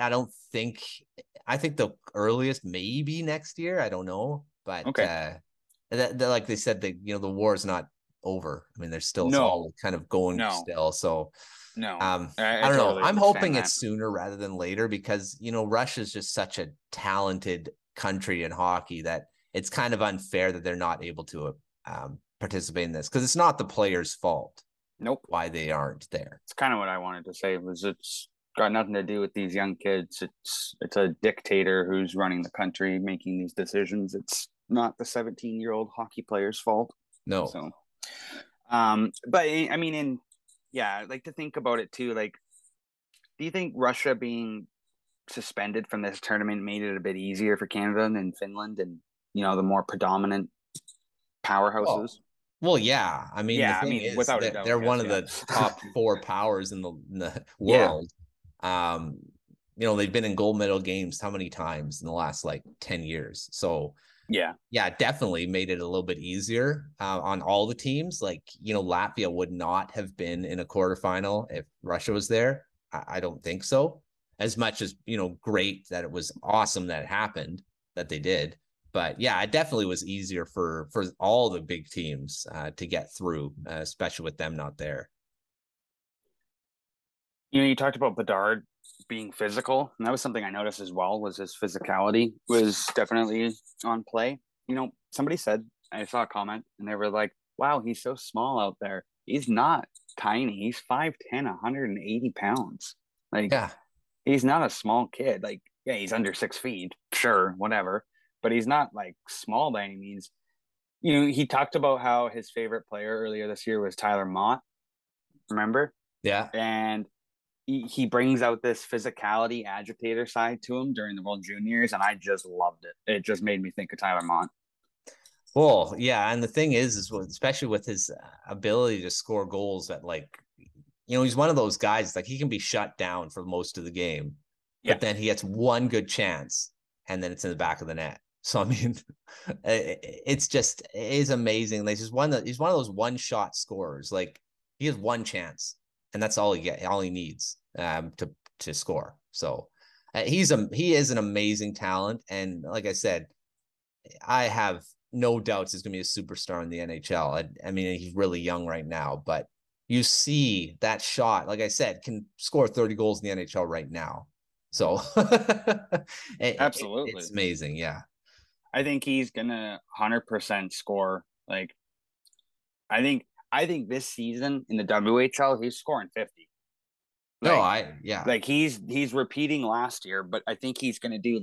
Speaker 7: I think the earliest maybe next year. I don't know, but
Speaker 8: okay.
Speaker 7: Like they said, the war is not over. I mean, there's still it's all kind of going still. So I don't know. I'm hoping it's sooner rather than later, because Russia's just such a talented country in hockey that it's kind of unfair that they're not able to participate in this, because it's not the players' fault.
Speaker 8: Nope.
Speaker 7: Why they aren't there.
Speaker 8: It's kind of what I wanted to say. It's got nothing to do with these young kids. It's a dictator who's running the country, making these decisions. It's not the 17-year-old hockey player's fault.
Speaker 7: No.
Speaker 8: So, but I mean, I like to think about it too. Like, do you think Russia being suspended from this tournament made it a bit easier for Canada and Finland and the more predominant powerhouses?
Speaker 7: Well, yeah. I mean,
Speaker 8: yeah,
Speaker 7: the thing is,
Speaker 8: without a doubt,
Speaker 7: they're one of the top 4 powers in the world. Yeah. They've been in gold medal games how many times in the last 10 years? So yeah, definitely made it a little bit easier on all the teams. Latvia would not have been in a quarterfinal if Russia was there. I don't think so. As much as, great that it was awesome that it happened, that they did. But yeah, it definitely was easier for all the big teams to get through, especially with them not there.
Speaker 8: You talked about Bedard being physical, and that was something I noticed as well, was his physicality was definitely on play. Somebody said, I saw a comment, and they were like, wow, he's so small out there. He's not tiny. He's 5'10", 180 pounds. He's not a small kid. He's under 6 feet, sure, whatever. But he's not small by any means. He talked about how his favorite player earlier this year was Tyler Mott. Remember?
Speaker 7: Yeah.
Speaker 8: And he brings out this physicality agitator side to him during the World Juniors, and I just loved it. It just made me think of Tyler Mott.
Speaker 7: Well, yeah, and the thing is especially with his ability to score goals at he's one of those guys, he can be shut down for most of the game, but then he gets one good chance, and then it's in the back of the net. So I mean, it's amazing. He's one of those one-shot scorers. He has one chance, and that's all he needs to score. So he is an amazing talent, and like I said, I have no doubts he's going to be a superstar in the NHL. I mean, he's really young right now, but you see that shot, like I said, can score 30 goals in the NHL right now. So
Speaker 8: absolutely,
Speaker 7: it's amazing. Yeah.
Speaker 8: I think he's gonna 100% score. I think this season in the WHL, he's scoring 50. He's repeating last year, but I think he's gonna do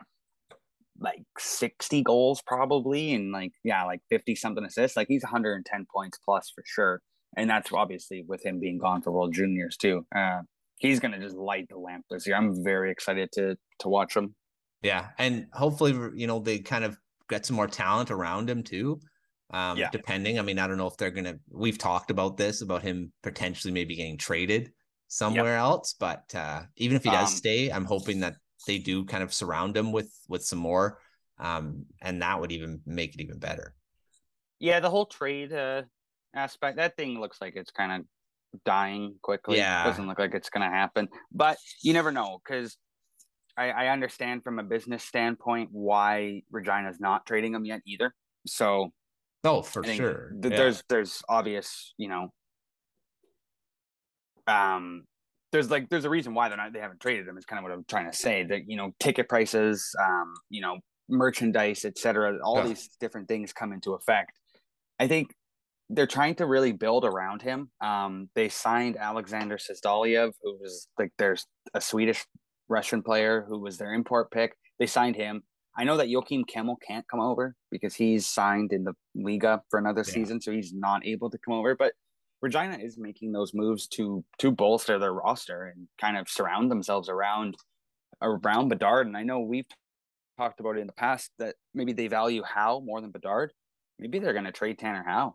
Speaker 8: 60 goals probably, and 50 something assists. He's 110 points plus for sure, and that's obviously with him being gone for World Juniors too. He's gonna just light the lamp this year. I'm very excited to watch him.
Speaker 7: Yeah, and hopefully, they kind of get some more talent around him too. Depending, I mean, I don't know if they're gonna. We've talked about this, about him potentially maybe getting traded somewhere else, but even if he does stay, I'm hoping that they do kind of surround him with some more, and that would even make it even better.
Speaker 8: Yeah, the whole trade aspect, that thing looks like it's kind of dying quickly.
Speaker 7: Yeah,
Speaker 8: it doesn't look like it's gonna happen, but you never know, because I understand from a business standpoint why Regina's not trading him yet either. So,
Speaker 7: for sure,
Speaker 8: there's obvious, there's a reason why they haven't traded him. Is kind of what I'm trying to say. That ticket prices, merchandise, etc. All these different things come into effect. I think they're trying to really build around him. They signed Alexander Sesdaliev, who was there's a Swedish Russian player who was their import pick. They signed him. I know that Joachim Kemmel can't come over because he's signed in the Liga for another season, so he's not able to come over. But Regina is making those moves to bolster their roster and kind of surround themselves around Bedard. And I know we've talked about it in the past that maybe they value Howe more than Bedard. Maybe they're going to trade Tanner Howe.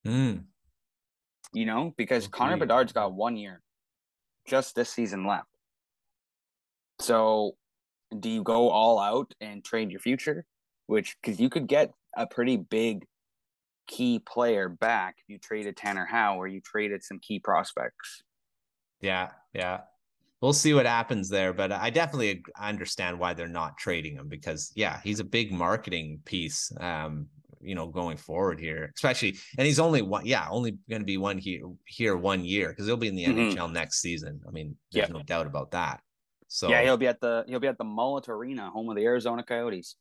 Speaker 8: Because Connor Bedard's got 1 year just this season left. So do you go all out and trade your future? Because you could get a pretty big key player back if you traded Tanner Howe or you traded some key prospects.
Speaker 7: Yeah. We'll see what happens there, but I definitely understand why they're not trading him because, he's a big marketing piece, going forward here, especially, and he's only going to be one here 1 year because he'll be in the NHL next season. I mean, there's no doubt about that. So
Speaker 8: he'll be at the Mullet Arena, home of the Arizona Coyotes.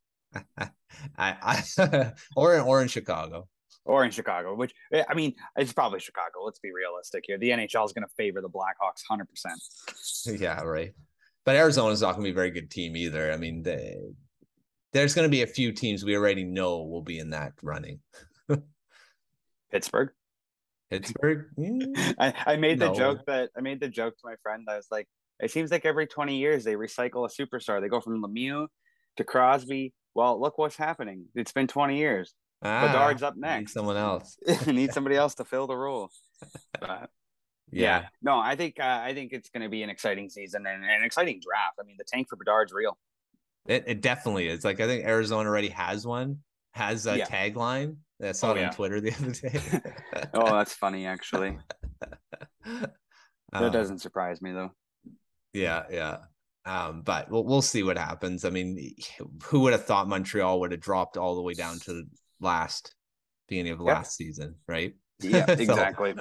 Speaker 7: or in Chicago.
Speaker 8: Or in Chicago, which, I mean, it's probably Chicago. Let's be realistic here. The NHL is going to favor the Blackhawks 100%.
Speaker 7: Yeah, right. But Arizona's not going to be a very good team either. I mean, there's going to be a few teams we already know will be in that running.
Speaker 8: Pittsburgh? I made the joke to my friend. I was like, it seems like every 20 years they recycle a superstar. They go from Lemieux to Crosby. Well, look what's happening. It's been 20 years. Bedard's up next.
Speaker 7: Need someone else.
Speaker 8: Need somebody else to fill the role. No, I think it's going to be an exciting season and an exciting draft. I mean, the tank for Bedard's real.
Speaker 7: It definitely is. I think Arizona already has one. Has a tagline. I saw it on Twitter the other day.
Speaker 8: Oh, that's funny, actually. That doesn't surprise me, though.
Speaker 7: Yeah. But we'll see what happens. I mean, who would have thought Montreal would have dropped all the way down to beginning of last season, right?
Speaker 8: Yeah, exactly.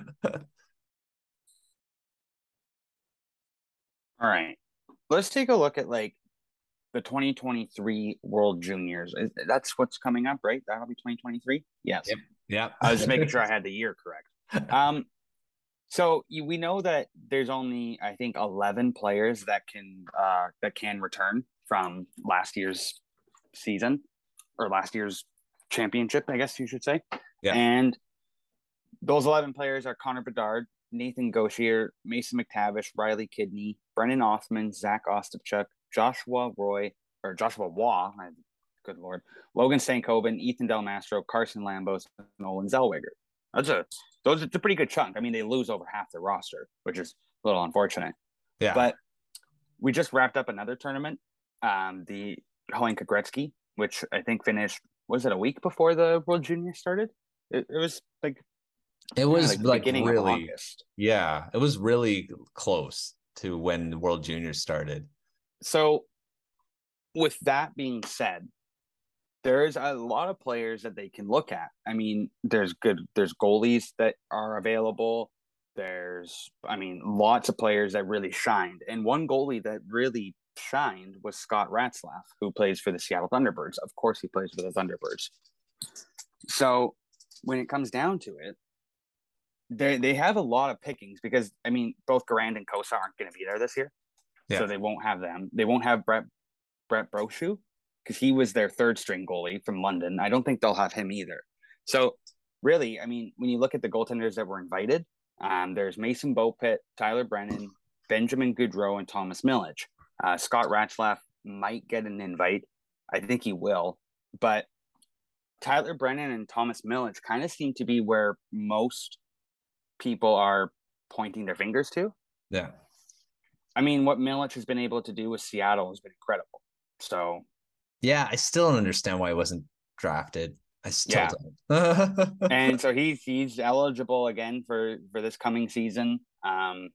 Speaker 8: All right. Let's take a look at the 2023 World Juniors. That's what's coming up, right? That'll be 2023? Yes.
Speaker 7: Yep.
Speaker 8: I was just making sure I had the year correct. So we know that there's only, I think, 11 players that can return from last year's season or last year's championship, I guess you should say.
Speaker 7: Yeah.
Speaker 8: And those 11 players are Connor Bedard, Nathan Gauchier, Mason McTavish, Riley Kidney, Brennan Othman, Zach Ostapchuk, Joshua Waugh, good Lord, Logan Stankoven, Ethan Del Mastro, Carson Lambos, and Nolan Zellweger. It's a pretty good chunk. I mean, they lose over half their roster, which is a little unfortunate.
Speaker 7: Yeah.
Speaker 8: But we just wrapped up another tournament, the Hlinka Gretzky, which I think finished, was it a week before the World Junior started? It was beginning of August.
Speaker 7: Yeah, it was really close to when the World Junior started.
Speaker 8: So with that being said, there's a lot of players that they can look at. I mean, there's goalies that are available. There's lots of players that really shined. And one goalie that really shined was Scott Ratzlaff, who plays for the Seattle Thunderbirds. Of course, he plays for the Thunderbirds. So when it comes down to it, they have a lot of pickings because, I mean, both Garand and Kosa aren't going to be there this year. Yeah. So they won't have them. They won't have Brett Brochu because he was their third string goalie from London. I don't think they'll have him either. So really, I mean, when you look at the goaltenders that were invited, there's Mason Beaupitt, Tyler Brennan, Benjamin Goudreau, and Thomas Milic. Scott Ratzlaff might get an invite. I think he will. But Tyler Brennan and Thomas Milic kind of seem to be where most people are pointing their fingers to.
Speaker 7: Yeah.
Speaker 8: I mean, what Milic has been able to do with Seattle has been incredible. So,
Speaker 7: yeah, I still don't understand why he wasn't drafted. I still don't.
Speaker 8: And so he's eligible again for this coming season. I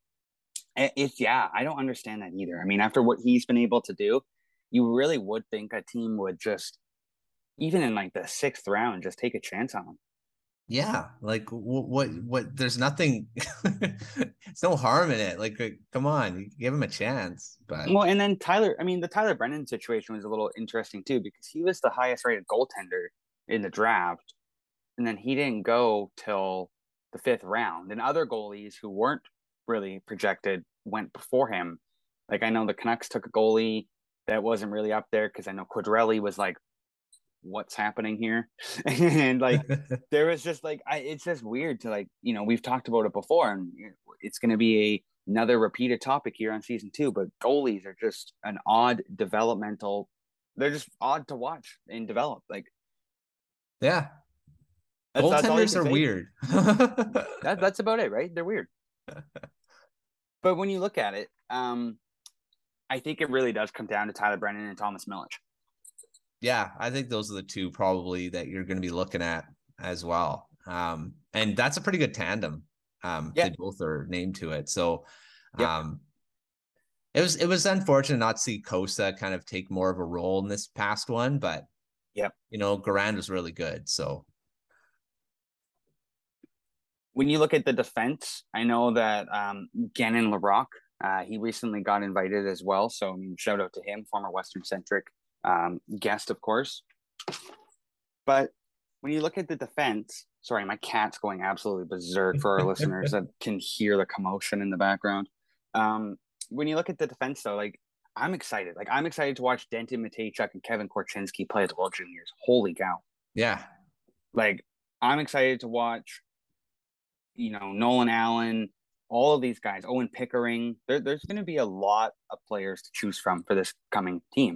Speaker 8: don't understand that either. I mean, after what he's been able to do, you really would think a team would just, even in the 6th round, just take a chance on him.
Speaker 7: Yeah, like what? There's nothing. It's no harm in it. Like, come on, you give him a chance. But
Speaker 8: Well, and then Tyler, I mean, the Tyler Brennan situation was a little interesting too, because he was the highest rated goaltender in the draft, and then he didn't go till the 5th round. And other goalies who weren't really projected went before him. Like, I know the Canucks took a goalie that wasn't really up there, because I know Quadrelli was like, what's happening here? And like, there was just like, it's just weird to, like, we've talked about it before, and it's going to be another repeated topic here on season 2, but goalies are just an odd developmental, they're just odd to watch and develop. Like,
Speaker 7: yeah,
Speaker 8: that's all you
Speaker 7: goaltenders
Speaker 8: can
Speaker 7: are
Speaker 8: say.
Speaker 7: weird.
Speaker 8: That's about it, right? They're weird. But when you look at it, I think it really does come down to Tyler Brennan and Thomas Milic.
Speaker 7: Yeah, I think those are the two probably that you're going to be looking at as well. And that's a pretty good tandem. They both are named to it. So it was unfortunate not to see Kosa kind of take more of a role in this past one, but Garand was really good. So
Speaker 8: when you look at the defense, I know that Gannon Larocque, he recently got invited as well. So I mean, shout out to him, former Western Centric guest, of course. But when you look at the defense, sorry, my cat's going absolutely berserk for our listeners that can hear the commotion in the background. When you look at the defense, though, like, I'm excited. Like, I'm excited to watch Denton Mateychuk and Kevin Korchinski play at the World Juniors. Holy cow.
Speaker 7: Yeah.
Speaker 8: Like, I'm excited to watch, Nolan Allen, all of these guys, Owen Pickering. There's going to be a lot of players to choose from for this coming team.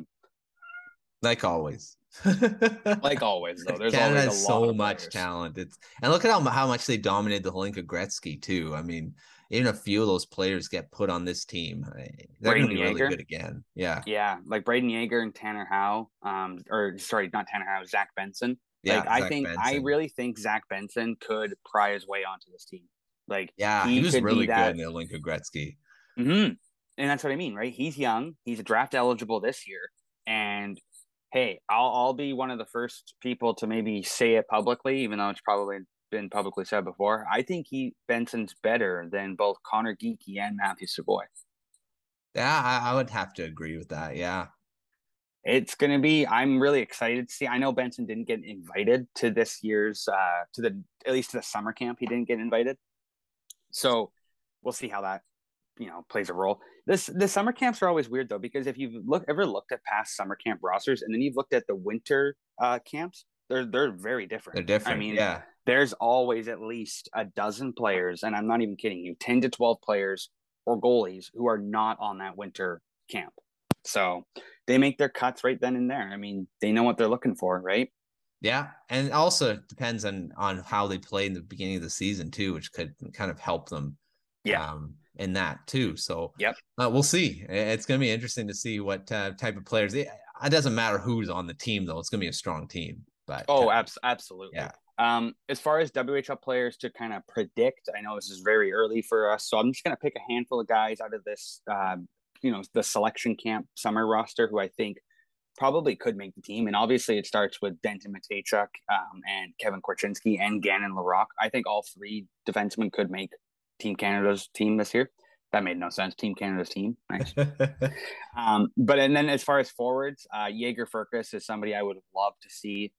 Speaker 7: Like always.
Speaker 8: Like always, though. There's
Speaker 7: Canada
Speaker 8: always
Speaker 7: has so much talent. And look at how much they dominated the Hlinka Gretzky too. I mean, even a few of those players get put on this team. They're going to be really good again. Yeah.
Speaker 8: Yeah, like Braden Yeager and Tanner Howe. Or sorry, not Tanner Howe, Zach Benson.
Speaker 7: Yeah,
Speaker 8: like, I really think Zach Benson could pry his way onto this team. Like,
Speaker 7: yeah, he was really good in the Hlinka Gretzky.
Speaker 8: Mm-hmm. And that's what I mean, right? He's young. He's draft eligible this year, and hey, I'll be one of the first people to maybe say it publicly, even though it's probably been publicly said before. I think Benson's better than both Connor Geekie and Matthew Savoy.
Speaker 7: Yeah, I would have to agree with that. Yeah.
Speaker 8: It's going to be, I'm really excited to see. I know Benson didn't get invited to this year's, at least to the summer camp. He didn't get invited. So we'll see how that, plays a role. The summer camps are always weird though, because if you've ever looked at past summer camp rosters and then you've looked at the winter camps, they're very different.
Speaker 7: They're different. I mean, yeah.
Speaker 8: There's always at least a dozen players, and I'm not even kidding you, 10 to 12 players or goalies who are not on that winter camp. So they make their cuts right then and there. I mean, they know what they're looking for, right?
Speaker 7: Yeah. And also it depends on how they play in the beginning of the season too, which could kind of help them.
Speaker 8: Yeah.
Speaker 7: In that too. So
Speaker 8: yep.
Speaker 7: We'll see. It's going to be interesting to see what type of players. It doesn't matter who's on the team though. It's going to be a strong team. But
Speaker 8: absolutely.
Speaker 7: Yeah.
Speaker 8: As far as WHL players to kind of predict, I know this is very early for us, so I'm just going to pick a handful of guys out of this, the selection camp summer roster who I think probably could make the team. And obviously it starts with Denton Mateychuk and Kevin Korchinski and Gannon Larocque. I think all three defensemen could make Team Canada's team this year. That made no sense. Team Canada's team. Nice. But and then as far as forwards, Jaeger Furcus is somebody I would love to see.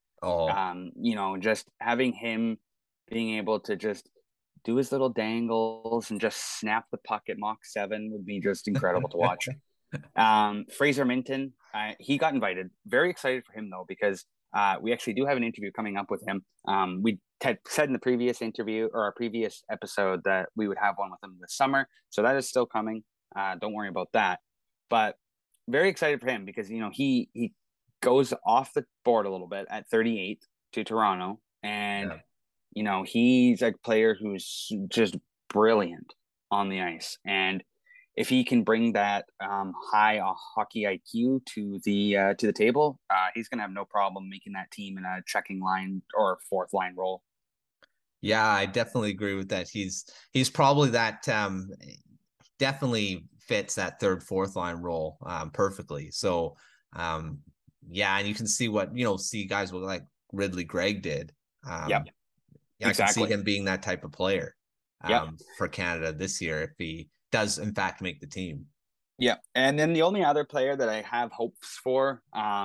Speaker 8: Just having him being able to just do his little dangles and just snap the puck at Mach 7 would be just incredible to watch. Fraser Minton, he got invited. Very excited for him though, because we actually do have an interview coming up with him. We had said in the previous interview or our previous episode that we would have one with him this summer. So that is still coming. Don't worry about that. But very excited for him because, he goes off the board a little bit at 38 to Toronto. And, he's a player who's just brilliant on the ice. And if he can bring that high hockey IQ to the table, he's going to have no problem making that team in a checking line or fourth line role.
Speaker 7: Yeah, I definitely agree with that. He's probably that definitely fits that third, fourth line role perfectly. So and you can see what see guys like Ridley Gregg did. I can see him being that type of player for Canada this year if he does in fact make the team.
Speaker 8: Yeah. And then the only other player that I have hopes for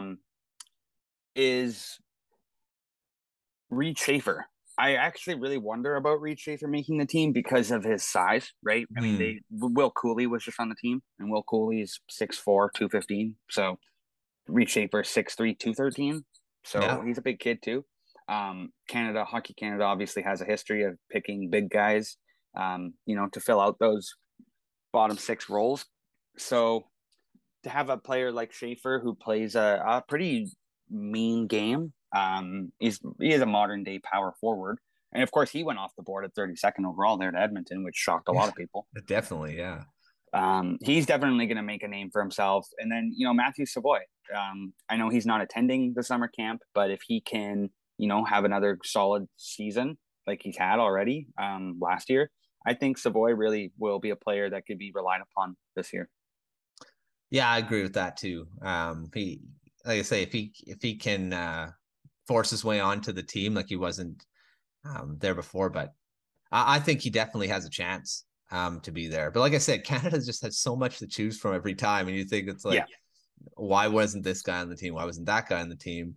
Speaker 8: is Reed Schaefer. I actually really wonder about Reed Schaefer making the team because of his size, right? I mean, Will Cooley was just on the team, and Will Cooley is 6'4", 215. So Reed Schaefer 6'3", 213. So he's a big kid too. Hockey Canada obviously has a history of picking big guys, to fill out those bottom six roles. So to have a player like Schaefer who plays a pretty mean game, he is a modern day power forward. And of course he went off the board at 32nd overall there to Edmonton, which shocked a lot of people.
Speaker 7: Definitely. Yeah.
Speaker 8: He's definitely going to make a name for himself. And then, Matthew Savoie, I know he's not attending the summer camp, but if he can, have another solid season like he's had already last year, I think Savoie really will be a player that could be relied upon this year.
Speaker 7: Yeah, I agree with that too. He, like I say, if he can force his way onto the team, like he wasn't there before, but I think he definitely has a chance to be there. But like I said, Canada just has so much to choose from every time, and you think it's like, why wasn't this guy on the team? Why wasn't that guy on the team?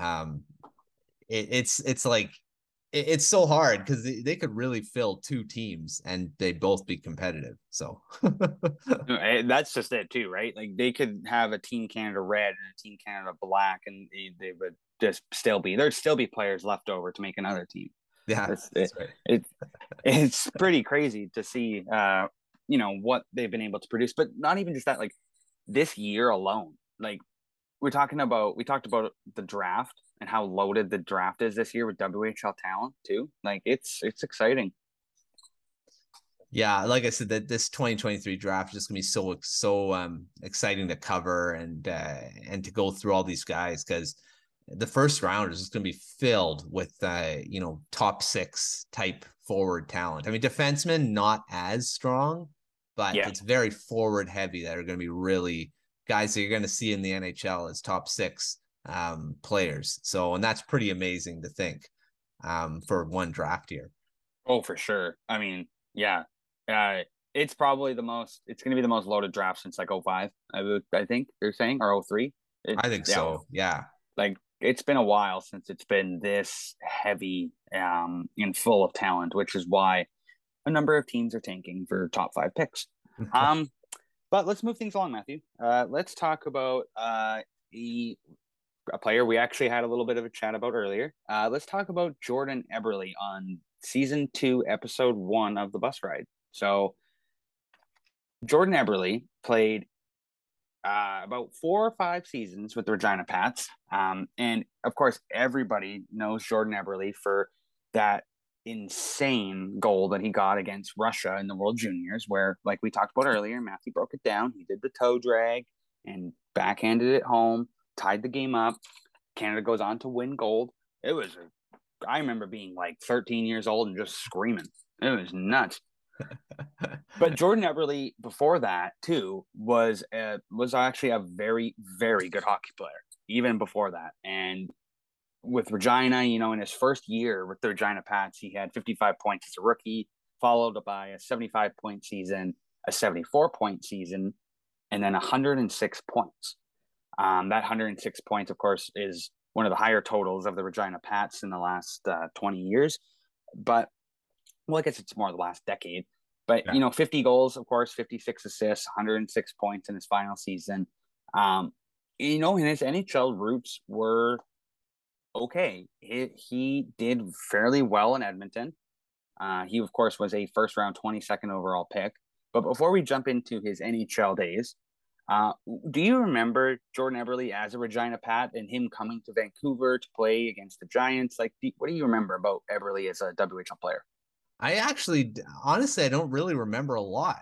Speaker 7: It's like it's so hard because they could really fill two teams and they'd both be competitive. So
Speaker 8: that's just it too, right? Like they could have a Team Canada red and a Team Canada black, and they would just there'd still be players left over to make another team.
Speaker 7: Yeah,
Speaker 8: that's right. It's pretty crazy to see, what they've been able to produce. But not even just that, like this year alone, like we talked about the draft and how loaded the draft is this year with WHL talent too. Like it's exciting.
Speaker 7: Yeah, like I said, that this 2023 draft is just gonna be so exciting to cover and to go through all these guys, because the first round is just going to be filled with, top six type forward talent. I mean, defensemen not as strong, but it's very forward heavy that are going to be really guys that you're going to see in the NHL as top six players. So, and that's pretty amazing to think for one draft year.
Speaker 8: Oh, for sure. I mean, it's probably it's going to be the most loaded draft since like 05, I think they're saying, or 03.
Speaker 7: I think so. Yeah.
Speaker 8: Like, it's been a while since it's been this heavy and full of talent, which is why a number of teams are tanking for top 5 picks. But let's move things along, Matthew. Let's talk about a player we actually had a little bit of a chat about earlier. Let's talk about Jordan Eberle on season 2, episode 1 of The Bus Ride. So Jordan Eberle played about 4 or 5 seasons with the Regina Pats. And of course, everybody knows Jordan Eberle for that insane goal that he got against Russia in the World Juniors, where, like we talked about earlier, Matthew broke it down. He did the toe drag and backhanded it home, tied the game up. Canada goes on to win gold. I remember being like 13 years old and just screaming. It was nuts. But Jordan Eberle before that too was actually a very, very good hockey player even before that. And with Regina, in his first year with the Regina Pats, he had 55 points as a rookie, followed by a 75-point season, a 74-point season, and then 106 points. That 106 points, of course, is one of the higher totals of the Regina Pats in the last 20 years. But I guess it's more the last decade. But, 50 goals, of course, 56 assists, 106 points in his final season. And his NHL roots were okay. He did fairly well in Edmonton. He, of course, was a first-round 22nd overall pick. But before we jump into his NHL days, do you remember Jordan Eberle as a Regina Pat and him coming to Vancouver to play against the Giants? Like, what do you remember about Eberle as a WHL player?
Speaker 7: I actually, honestly, I don't really remember a lot.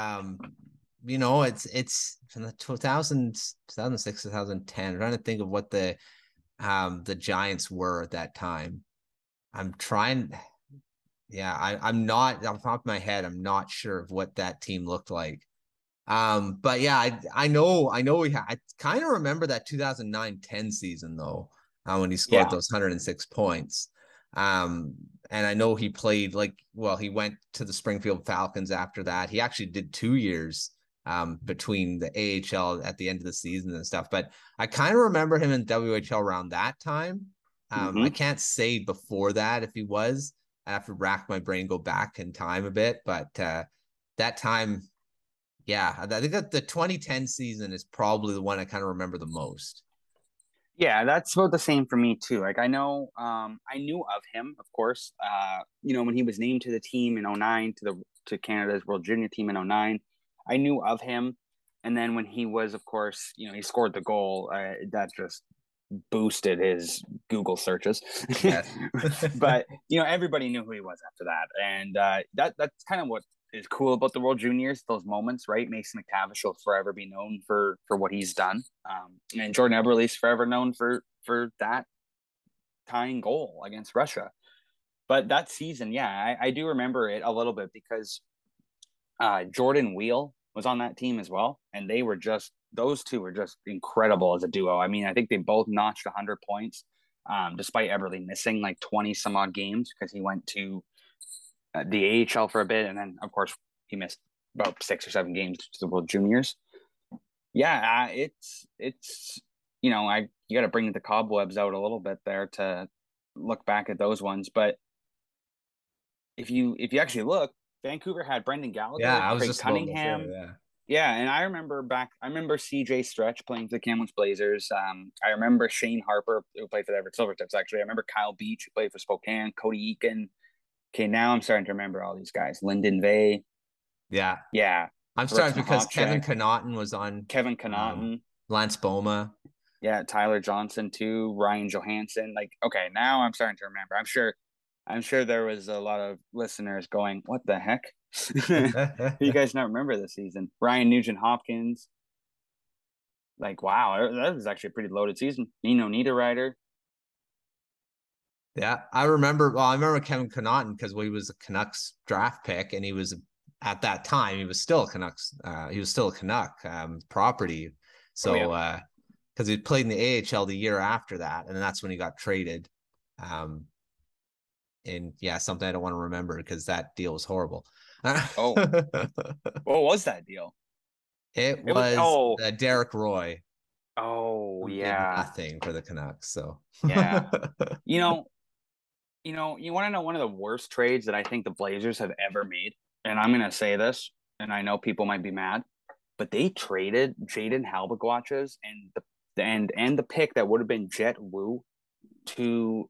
Speaker 7: It's from the 2006, 2010. I'm trying to think of what the Giants were at that time. I'm trying. Yeah, I'm not off the top of my head. I'm not sure of what that team looked like. But yeah, I know I kind of remember that 2009-10 season though, when he scored those 106 points. And I know he played he went to the Springfield Falcons after that. He actually did 2 years between the AHL at the end of the season and stuff. But I kind of remember him in WHL around that time. I can't say before that if he was. I have to rack my brain, go back in time a bit. But that time, yeah, I think that the 2010 season is probably the one I kind of remember the most.
Speaker 8: Yeah, that's about the same for me too. Like I know, I knew of him, of course. When he was named to the team in 09 to Canada's World Junior team in 09, I knew of him. And then when he was, of course, he scored the goal. That just boosted his Google searches.
Speaker 7: Yes.
Speaker 8: But everybody knew who he was after that, and that's kind of what is cool about the World Juniors, those moments, right? Mason McTavish will forever be known for what he's done. And Jordan Eberle's forever known for that tying goal against Russia. But that season, yeah, I do remember it a little bit because Jordan Wheel was on that team as well. And those two were just incredible as a duo. I mean, I think they both notched 100 points, despite Eberle missing like 20 some odd games because he went to the AHL for a bit, and then of course he missed about 6 or 7 games to the World Juniors. Yeah, it's you got to bring the cobwebs out a little bit there to look back at those ones. But if you actually look, Vancouver had Brendan Gallagher,
Speaker 7: I was
Speaker 8: Craig
Speaker 7: just
Speaker 8: Cunningham. Yeah, and I remember CJ Stretch playing for the Kamloops Blazers. I remember Shane Harper, who played for the Everett Silvertips. Actually, I remember Kyle Beach, who played for Spokane. Cody Eakin. Okay, now I'm starting to remember all these guys. Lyndon Vay.
Speaker 7: Yeah. I'm starting because Kevin Connaughton was on.
Speaker 8: Kevin Connaughton.
Speaker 7: Lance Boma.
Speaker 8: Yeah, Tyler Johnson too. Ryan Johansson. Like, okay, now I'm starting to remember. I'm sure there was a lot of listeners going, "What the heck? You guys not remember this season?" Ryan Nugent Hopkins. Like, wow, that was actually a pretty loaded season. Nino Niederreiter.
Speaker 7: Yeah, I remember Kevin Connaughton because he was a Canucks draft pick, and he was at that time he was still a Canucks. He was still a Canuck property. So because he played in the AHL the year after that, and that's when he got traded. And yeah, something I don't want to remember because that deal was horrible.
Speaker 8: What was that deal?
Speaker 7: It was Derek Roy.
Speaker 8: Oh,
Speaker 7: yeah, nothing for the Canucks. So
Speaker 8: yeah, you want to know one of the worst trades that I think the Blazers have ever made, and I'm gonna say this, and I know people might be mad, but they traded Jaden Halbigwatches and the pick that would have been Jet Wu to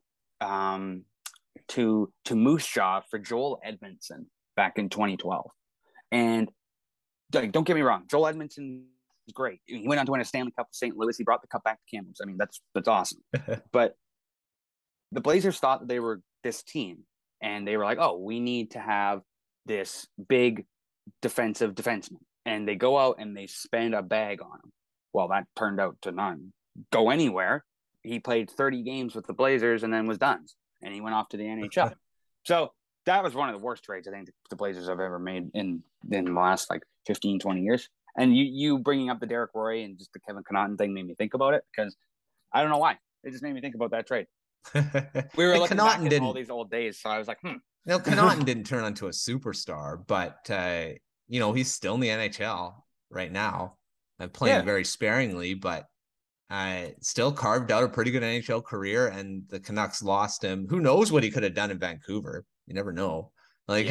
Speaker 8: Moose Jaw for Joel Edmondson back in 2012. And don't get me wrong, Joel Edmondson is great. He went on to win a Stanley Cup with St. Louis. He brought the cup back to Kamloops. I mean, that's awesome. But the Blazers thought that they were this team, and they were like, "Oh, we need to have this big defensive defenseman." And they go out and they spend a bag on him. Well, that turned out to not go anywhere. He played 30 games with the Blazers and then was done. And he went off to the NHL. So that was one of the worst trades I think the Blazers have ever made in the last like 15, 20 years. And you bringing up the Derek Roy and just the Kevin Connaughton thing made me think about it because I don't know why. It just made me think about that trade. We were looking back at all these old days, so I was like,
Speaker 7: Connaughton didn't turn into a superstar, but he's still in the NHL right now. I'm playing very sparingly, but still carved out a pretty good NHL career, and the Canucks lost him. Who knows what he could have done in Vancouver? You never know. But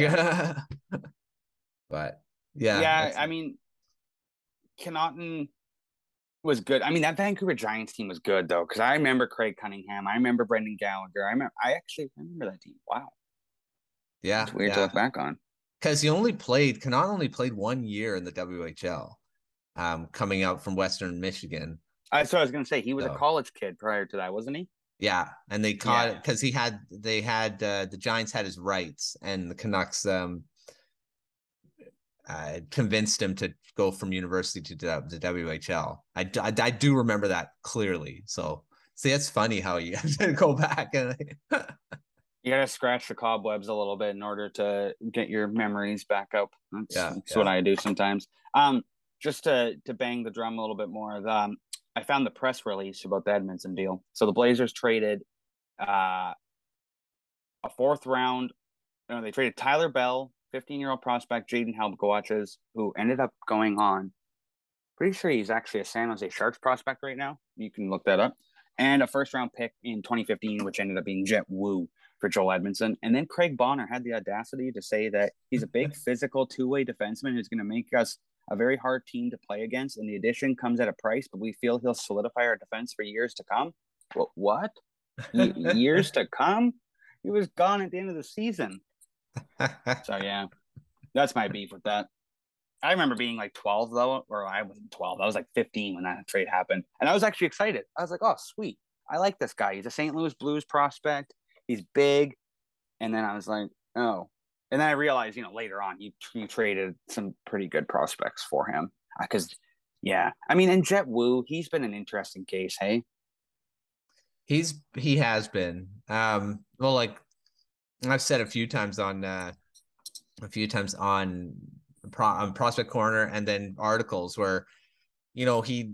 Speaker 7: yeah.
Speaker 8: I mean, Connaughton was good. I mean, that Vancouver Giants team was good though, because I remember Craig Cunningham. I remember Brendan Gallagher. I actually remember that team. Wow.
Speaker 7: Yeah,
Speaker 8: it's weird to look back on.
Speaker 7: Because Connaughton only played 1 year in the WHL, coming out from Western Michigan.
Speaker 8: So I was going to say he was a college kid prior to that, wasn't he?
Speaker 7: Yeah, and they caught it because the Giants had his rights, and the Canucks convinced him to go from university to the WHL. I do remember that clearly. So see, that's funny how you have to go back and
Speaker 8: you gotta scratch the cobwebs a little bit in order to get your memories back up. That's what I do sometimes. Just to bang the drum a little bit more, I found the press release about the Edmondson deal. So the Blazers traded a fourth round. They traded Tyler Bell, 15-year-old prospect, Jaden Helmgewachs, who ended up going on. Pretty sure he's actually a San Jose Sharks prospect right now. You can look that up. And a first-round pick in 2015, which ended up being Jet Wu for Joel Edmondson. And then Craig Bonner had the audacity to say that he's a big physical two-way defenseman who's going to make us a very hard team to play against. And the addition comes at a price, but we feel he'll solidify our defense for years to come. What? Years to come? He was gone at the end of the season. So, yeah, that's my beef with that. I remember being like 12, though, or I wasn't 12. I was like 15 when that trade happened. And I was actually excited. I was like, oh, sweet. I like this guy. He's a St. Louis Blues prospect. He's big. And then I was like, oh. And then I realized, later on, you traded some pretty good prospects for him. Because, yeah. I mean, and Jet Wu, he's been an interesting case, hey?
Speaker 7: He has been. Well, like I've said a few times on Prospect Corner and then articles where, he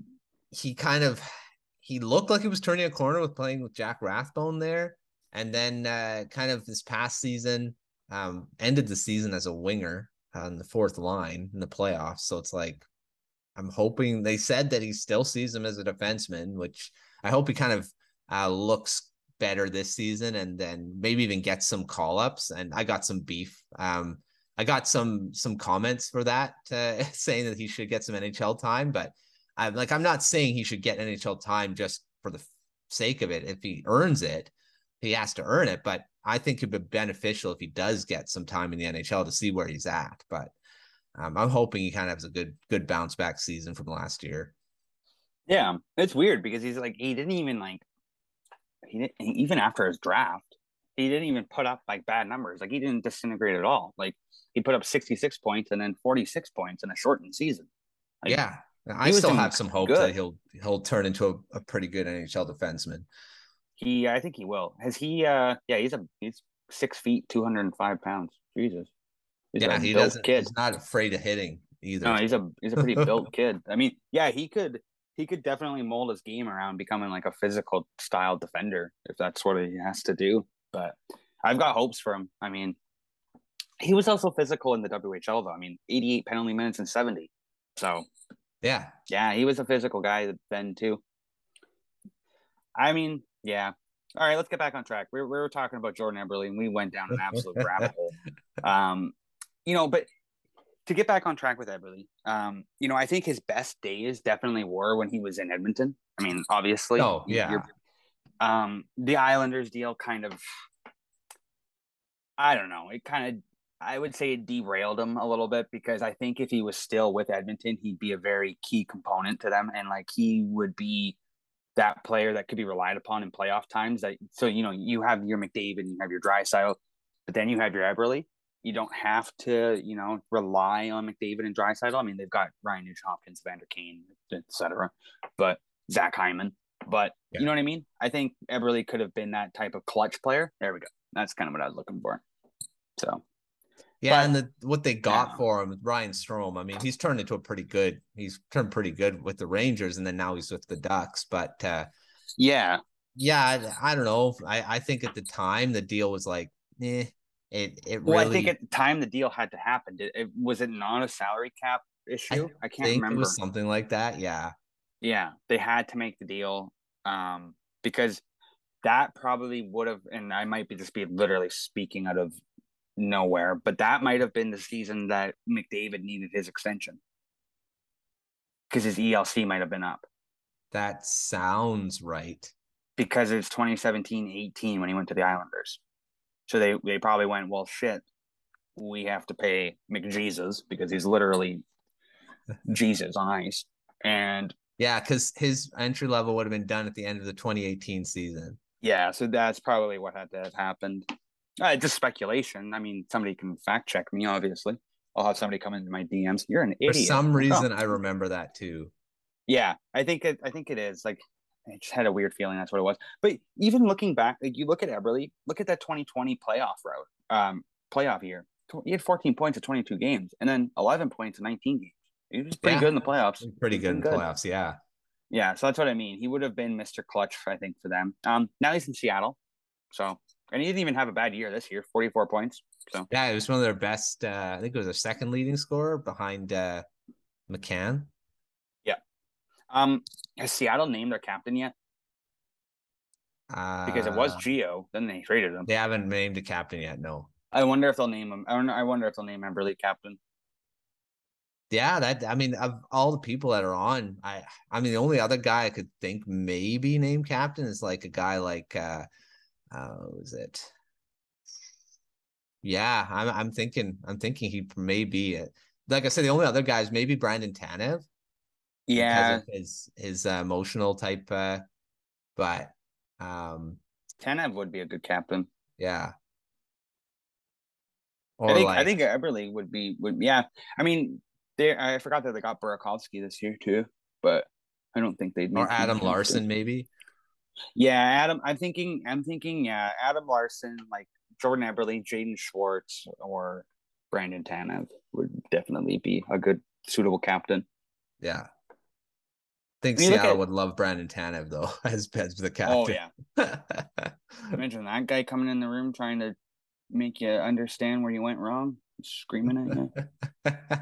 Speaker 7: looked like he was turning a corner with playing with Jack Rathbone there. And then kind of this past season, ended the season as a winger on the fourth line in the playoffs. So it's like, I'm hoping they said that he still sees him as a defenseman, which I hope he kind of looks better this season and then maybe even gets some call-ups. And I got some beef. I got some comments for that saying that he should get some NHL time, but I'm not saying he should get NHL time just for the sake of it. If he earns it, he has to earn it. But I think it'd be beneficial if he does get some time in the NHL to see where he's at. But I'm hoping he kind of has a good bounce back season from last year.
Speaker 8: Yeah, it's weird because he's like even after his draft, he didn't even put up like bad numbers. Like he didn't disintegrate at all. Like he put up 66 points and then 46 points in a shortened season. Like,
Speaker 7: yeah, I still have some hope that he'll turn into a pretty good NHL defenseman.
Speaker 8: I think he will. Has he? He's 6 feet, 205 pounds. Jesus.
Speaker 7: He doesn't. Kid. He's not afraid of hitting either.
Speaker 8: No, he's a pretty built kid. I mean, yeah, he could definitely mold his game around becoming like a physical style defender if that's what he has to do. But I've got hopes for him. I mean, he was also physical in the WHL though. I mean, 88 penalty minutes and 70. So yeah, he was a physical guy then too. I mean, yeah. All right, let's get back on track. We were talking about Jordan Eberle and we went down an absolute rabbit hole. But to get back on track with Eberle, I think his best days definitely were when he was in Edmonton. I mean, obviously.
Speaker 7: Oh, yeah.
Speaker 8: The Islanders deal kind of, I don't know. I would say it derailed him a little bit because I think if he was still with Edmonton, he'd be a very key component to them. And like, he would be that player that could be relied upon in playoff times. You have your McDavid, you have your Draisaitl, but then you have your Eberle. You don't have to, rely on McDavid and Draisaitl. I mean, they've got Ryan Nugent-Hopkins, Vander Kane, etc. But Zach Hyman. But you know what I mean? I think Eberle could have been that type of clutch player. There we go. That's kind of what I was looking for. So,
Speaker 7: yeah, and what they got for him, Ryan Strome. I mean, he's turned pretty good with the Rangers, and then now he's with the Ducks. But I don't know. I think at the time the deal was like, It really.
Speaker 8: Well, I think at the time the deal had to happen. Was it not a salary cap issue? I can't remember.
Speaker 7: It was something like that. Yeah.
Speaker 8: Yeah, they had to make the deal because that probably would have, and I might be literally speaking out of nowhere, but that might have been the season that McDavid needed his extension because his ELC might have been up.
Speaker 7: That sounds right.
Speaker 8: Because it's 2017-18 when he went to the Islanders. So they probably went, well, shit, we have to pay McJesus because he's literally Jesus on ice. And
Speaker 7: yeah, because his entry level would have been done at the end of the 2018 season.
Speaker 8: Yeah, so that's probably what had to have happened. Just speculation. I mean, somebody can fact check me, obviously. I'll have somebody come into my DMs. You're an idiot.
Speaker 7: For some reason, I remember that too.
Speaker 8: Yeah, I think it is. Like, I just had a weird feeling that's what it was. But even looking back, like you look at Eberle, look at that 2020 playoff year. He had 14 points at 22 games, and then 11 points in 19 games. He was pretty good in the playoffs.
Speaker 7: Pretty good in the playoffs, yeah.
Speaker 8: Yeah, so that's what I mean. He would have been Mr. Clutch, I think, for them. Now he's in Seattle, so And he didn't even have a bad year this year, 44 points. So
Speaker 7: yeah, it was one of their best. I think it was their second leading scorer behind McCann.
Speaker 8: Yeah. Has Seattle named their captain yet? Because it was Gio, then they traded him.
Speaker 7: They haven't named a captain yet. No.
Speaker 8: I wonder if they'll name him. I wonder if they'll name Eberle captain.
Speaker 7: Yeah, I mean, of all the people that are on, I mean, the only other guy I could think maybe named captain is like a guy like was it? Yeah, I'm thinking he may be it. Like I said, the only other guy is maybe Brandon Tanev.
Speaker 8: Yeah,
Speaker 7: because of his emotional type. But
Speaker 8: Tanev would be a good captain.
Speaker 7: Yeah. Or
Speaker 8: I think Eberle would yeah. I mean, I forgot that they got Burakovsky this year too, but I don't think they'd make
Speaker 7: or Adam Larson maybe.
Speaker 8: Yeah, Adam. I'm thinking. Yeah, Adam Larson, like Jordan Eberle, Jaden Schwartz, or Brandon Tanev would definitely be a good suitable captain.
Speaker 7: Yeah. I think Seattle would love Brandon Tanev though as the captain.
Speaker 8: Oh yeah. Imagine that guy coming in the room trying to make you understand where you went wrong, screaming at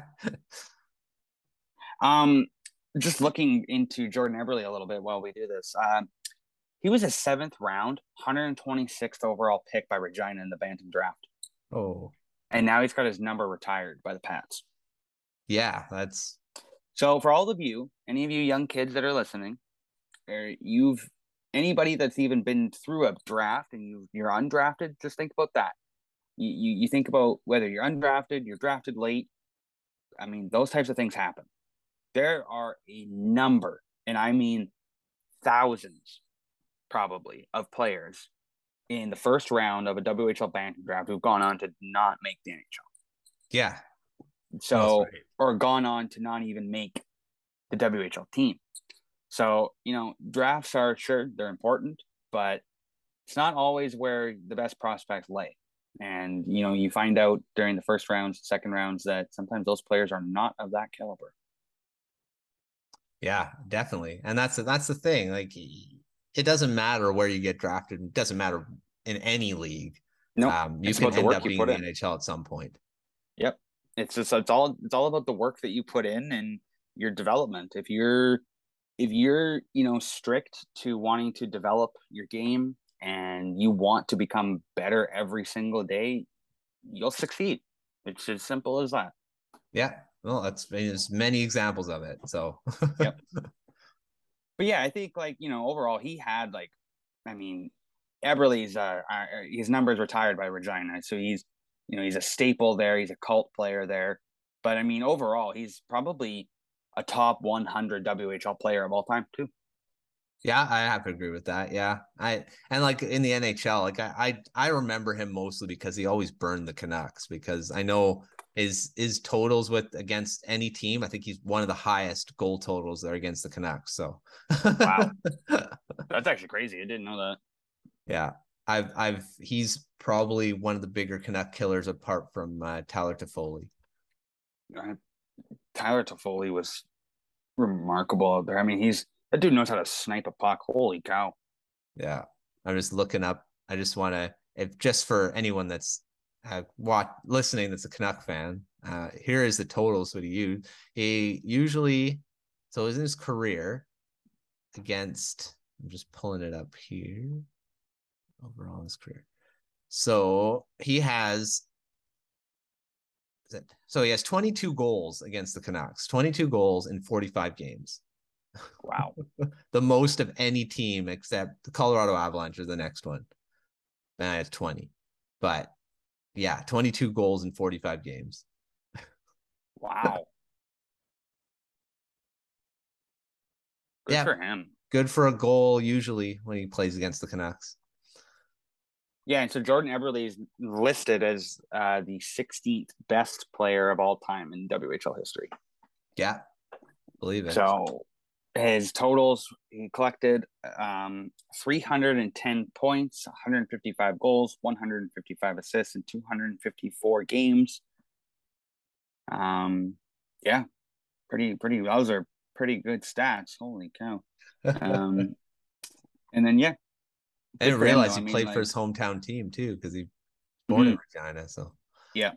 Speaker 8: you. Just looking into Jordan Eberle a little bit while we do this. He was a 7th round, 126th overall pick by Regina in the Bantam draft.
Speaker 7: Oh.
Speaker 8: And now he's got his number retired by the Pats.
Speaker 7: Yeah, that's
Speaker 8: so for all of you, any of you young kids that are listening, or anybody that's even been through a draft and you're undrafted, just think about that. You think about whether you're undrafted, you're drafted late. I mean, those types of things happen. There are a number, and I mean thousands, probably, of players in the first round of a WHL Bantam draft who've gone on to not make the NHL.
Speaker 7: Yeah.
Speaker 8: So, right. Or gone on to not even make the WHL team. So, drafts are, sure, they're important, but it's not always where the best prospects lay. And, you find out during the first rounds, second rounds, that sometimes those players are not of that caliber.
Speaker 7: Yeah, definitely. And that's the thing. Like, it doesn't matter where you get drafted. It doesn't matter in any league.
Speaker 8: No,
Speaker 7: you can end up being in the NHL at some point.
Speaker 8: Yep. It's all about the work that you put in and your development. If you're strict to wanting to develop your game and you want to become better every single day, you'll succeed. It's as simple as that.
Speaker 7: Yeah. Well, there's many examples of it. So
Speaker 8: yep. But yeah, I think overall he had Eberle's his number's retired by Regina. So he's a staple there. He's a cult player there. But I mean, overall, he's probably a top 100 WHL player of all time too.
Speaker 7: Yeah, I have to agree with that. Yeah. In the NHL, I remember him mostly because he always burned the Canucks, because I know his totals against any team, I think he's one of the highest goal totals there against the Canucks. So
Speaker 8: wow. That's actually crazy. I didn't know that.
Speaker 7: Yeah. He's probably one of the bigger Canuck killers apart from Tyler Toffoli.
Speaker 8: Tyler Toffoli was remarkable out there. I mean, that dude knows how to snipe a puck. Holy cow.
Speaker 7: Yeah. I'm just looking up. I just want to, if just for anyone that's listening that's a Canuck fan, here is the totals what he used. He usually, so it was in his career against, I'm just pulling it up here, overall in his career. So he has 22 goals against the Canucks, 22 goals in 45 games.
Speaker 8: Wow.
Speaker 7: The most of any team except the Colorado Avalanche are the next one. And it's 20. But yeah, 22 goals in 45 games.
Speaker 8: Wow. Good for him.
Speaker 7: Good for a goal usually when he plays against the Canucks.
Speaker 8: Yeah, and so Jordan Eberle is listed as the 16th best player of all time in WHL history.
Speaker 7: Yeah, believe it.
Speaker 8: So his totals, he collected 310 points, 155 goals, 155 assists in 254 games. Yeah, pretty. Those are pretty good stats. Holy cow. And then
Speaker 7: I didn't realize he
Speaker 8: I mean,
Speaker 7: played
Speaker 8: like,
Speaker 7: for his hometown team too, because he's born in Regina. So
Speaker 8: yeah,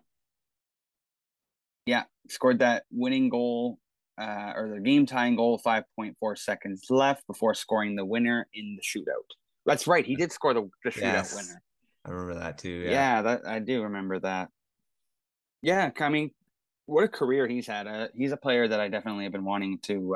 Speaker 8: yeah, scored that winning goal, or the game tying goal, 5.4 seconds left before scoring the winner in the shootout. That's right, he did score the shootout winner.
Speaker 7: I remember that too.
Speaker 8: Yeah, that I do remember that. Yeah, I mean, what a career he's had. He's a player that I definitely have been wanting to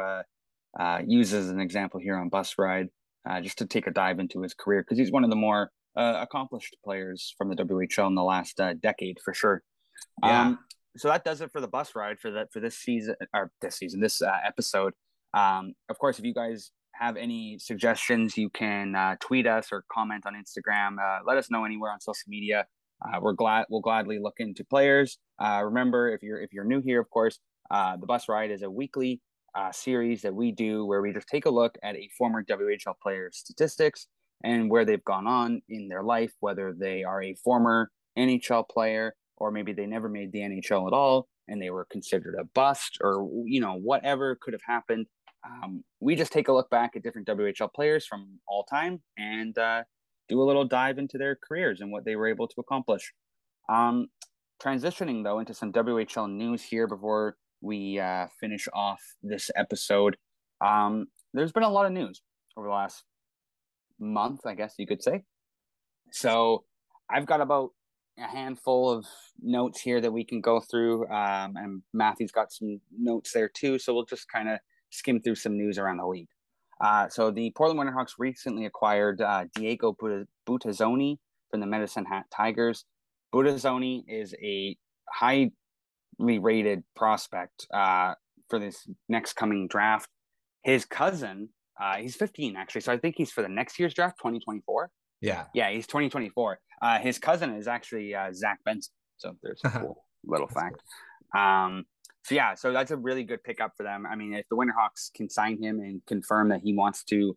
Speaker 8: use as an example here on Bus Ride, just to take a dive into his career, because he's one of the more accomplished players from the WHL in the last decade for sure.
Speaker 7: Yeah.
Speaker 8: So that does it for the Bus Ride for this season, this episode. Of course, if you guys have any suggestions, you can tweet us or comment on Instagram. Let us know anywhere on social media. We'll gladly look into players. Remember, if you're new here, of course, the Bus Ride is a weekly series that we do where we just take a look at a former WHL player's statistics and where they've gone on in their life, whether they are a former NHL player or maybe they never made the NHL at all and they were considered a bust, or whatever could have happened. We just take a look back at different WHL players from all time and do a little dive into their careers and what they were able to accomplish. Transitioning though into some WHL news here before we finish off this episode. There's been a lot of news over the last month, I guess you could say. So I've got about a handful of notes here that we can go through, and Matthew's got some notes there too. So we'll just kind of skim through some news around the league. So the Portland Winterhawks recently acquired Diego Butazzoni from the Medicine Hat Tigers. Butazzoni is a highly rated prospect for this next coming draft. His cousin, he's 15 actually, so I think he's for the next year's draft, 2024.
Speaker 7: Yeah,
Speaker 8: he's 2024. His cousin is actually Zach Benson. So there's a cool little fact. So that's a really good pickup for them. I mean, if the Winterhawks can sign him and confirm that he wants to,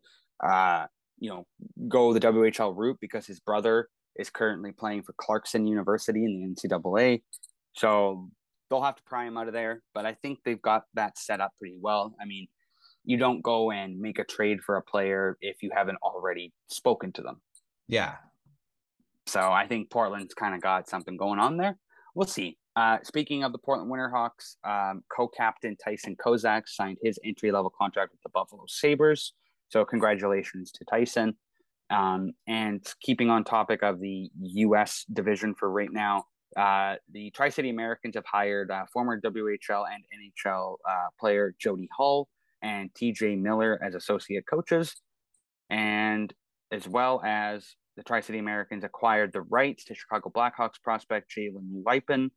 Speaker 8: go the WHL route, because his brother is currently playing for Clarkson University in the NCAA, so they'll have to pry him out of there. But I think they've got that set up pretty well. I mean, you don't go and make a trade for a player if you haven't already spoken to them.
Speaker 7: Yeah.
Speaker 8: So I think Portland's kind of got something going on there. We'll see. Speaking of the Portland Winterhawks, co-captain Tyson Kozak signed his entry-level contract with the Buffalo Sabres. So congratulations to Tyson. And keeping on topic of the U.S. division for right now, the Tri-City Americans have hired former WHL and NHL player Jody Hull and TJ Miller as associate coaches. And as well as the Tri-City Americans acquired the rights to Chicago Blackhawks prospect Jalen Luypen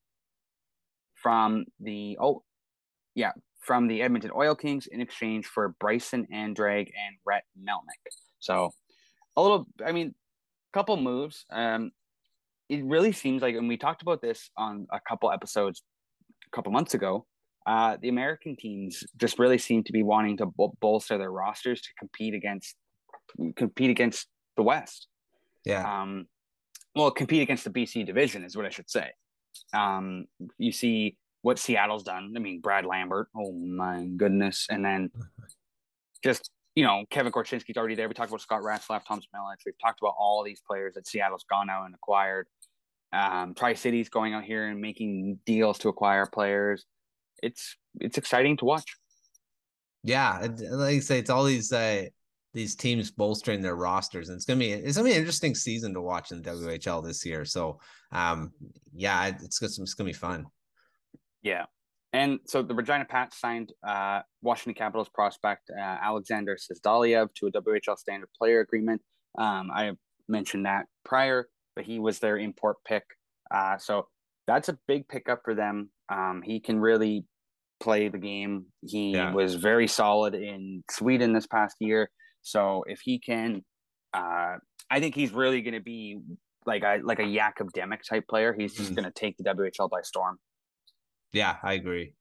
Speaker 8: from the Edmonton Oil Kings in exchange for Bryson Andrade and Rhett Melnick. So couple moves. It really seems like, and we talked about this on a couple episodes a couple months ago, the American teams just really seem to be wanting to bolster their rosters to compete against the West.
Speaker 7: Yeah.
Speaker 8: Compete against the BC division is what I should say. You see what Seattle's done. I mean, Brad Lambert, oh my goodness. And then just, Kevin Korchinski's already there. We talked about Scott Ratzlaff, Thomas Milic. We've talked about all these players that Seattle's gone out and acquired. Tri-City's going out here and making deals to acquire players. It's exciting to watch.
Speaker 7: Yeah, like you say, it's all these teams bolstering their rosters, and it's gonna be an interesting season to watch in the WHL this year. So, it's gonna be fun. Yeah,
Speaker 8: and so the Regina Pats signed Washington Capitals prospect Alexander Sesdaliev to a WHL standard player agreement. I mentioned that prior, but he was their import pick. So that's a big pickup for them. He can really play the game. He was very solid in Sweden this past year. So if he can, I think he's really going to be like a Jakub Demek type player. He's just going to take the WHL by storm.
Speaker 7: Yeah, I agree.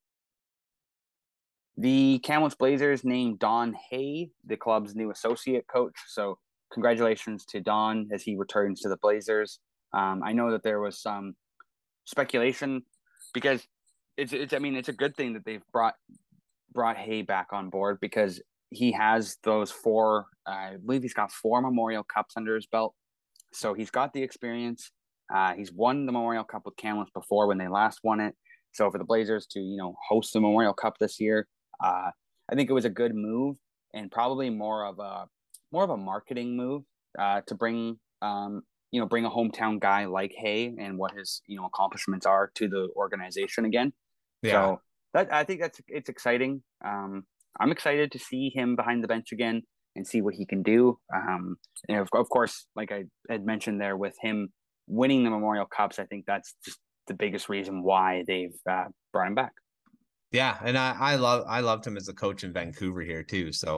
Speaker 8: The Kamloops Blazers named Don Hay the club's new associate coach. So congratulations to Don as he returns to the Blazers. I know that there was some speculation because it's a good thing that they've brought Hay back on board, because he has those 4 I believe he's got 4 Memorial Cups under his belt. So he's got the experience. He's won the Memorial Cup with Kamloops before when they last won it. So for the Blazers to, host the Memorial Cup this year, I think it was a good move, and probably more of a marketing move to bring bring a hometown guy like Hay and what his accomplishments are to the organization again. Yeah. So I think it's exciting. I'm excited to see him behind the bench again and see what he can do. Of course, like I had mentioned there, with him winning the Memorial Cups, I think that's just the biggest reason why they've brought him back.
Speaker 7: Yeah, and I loved him as a coach in Vancouver here too. So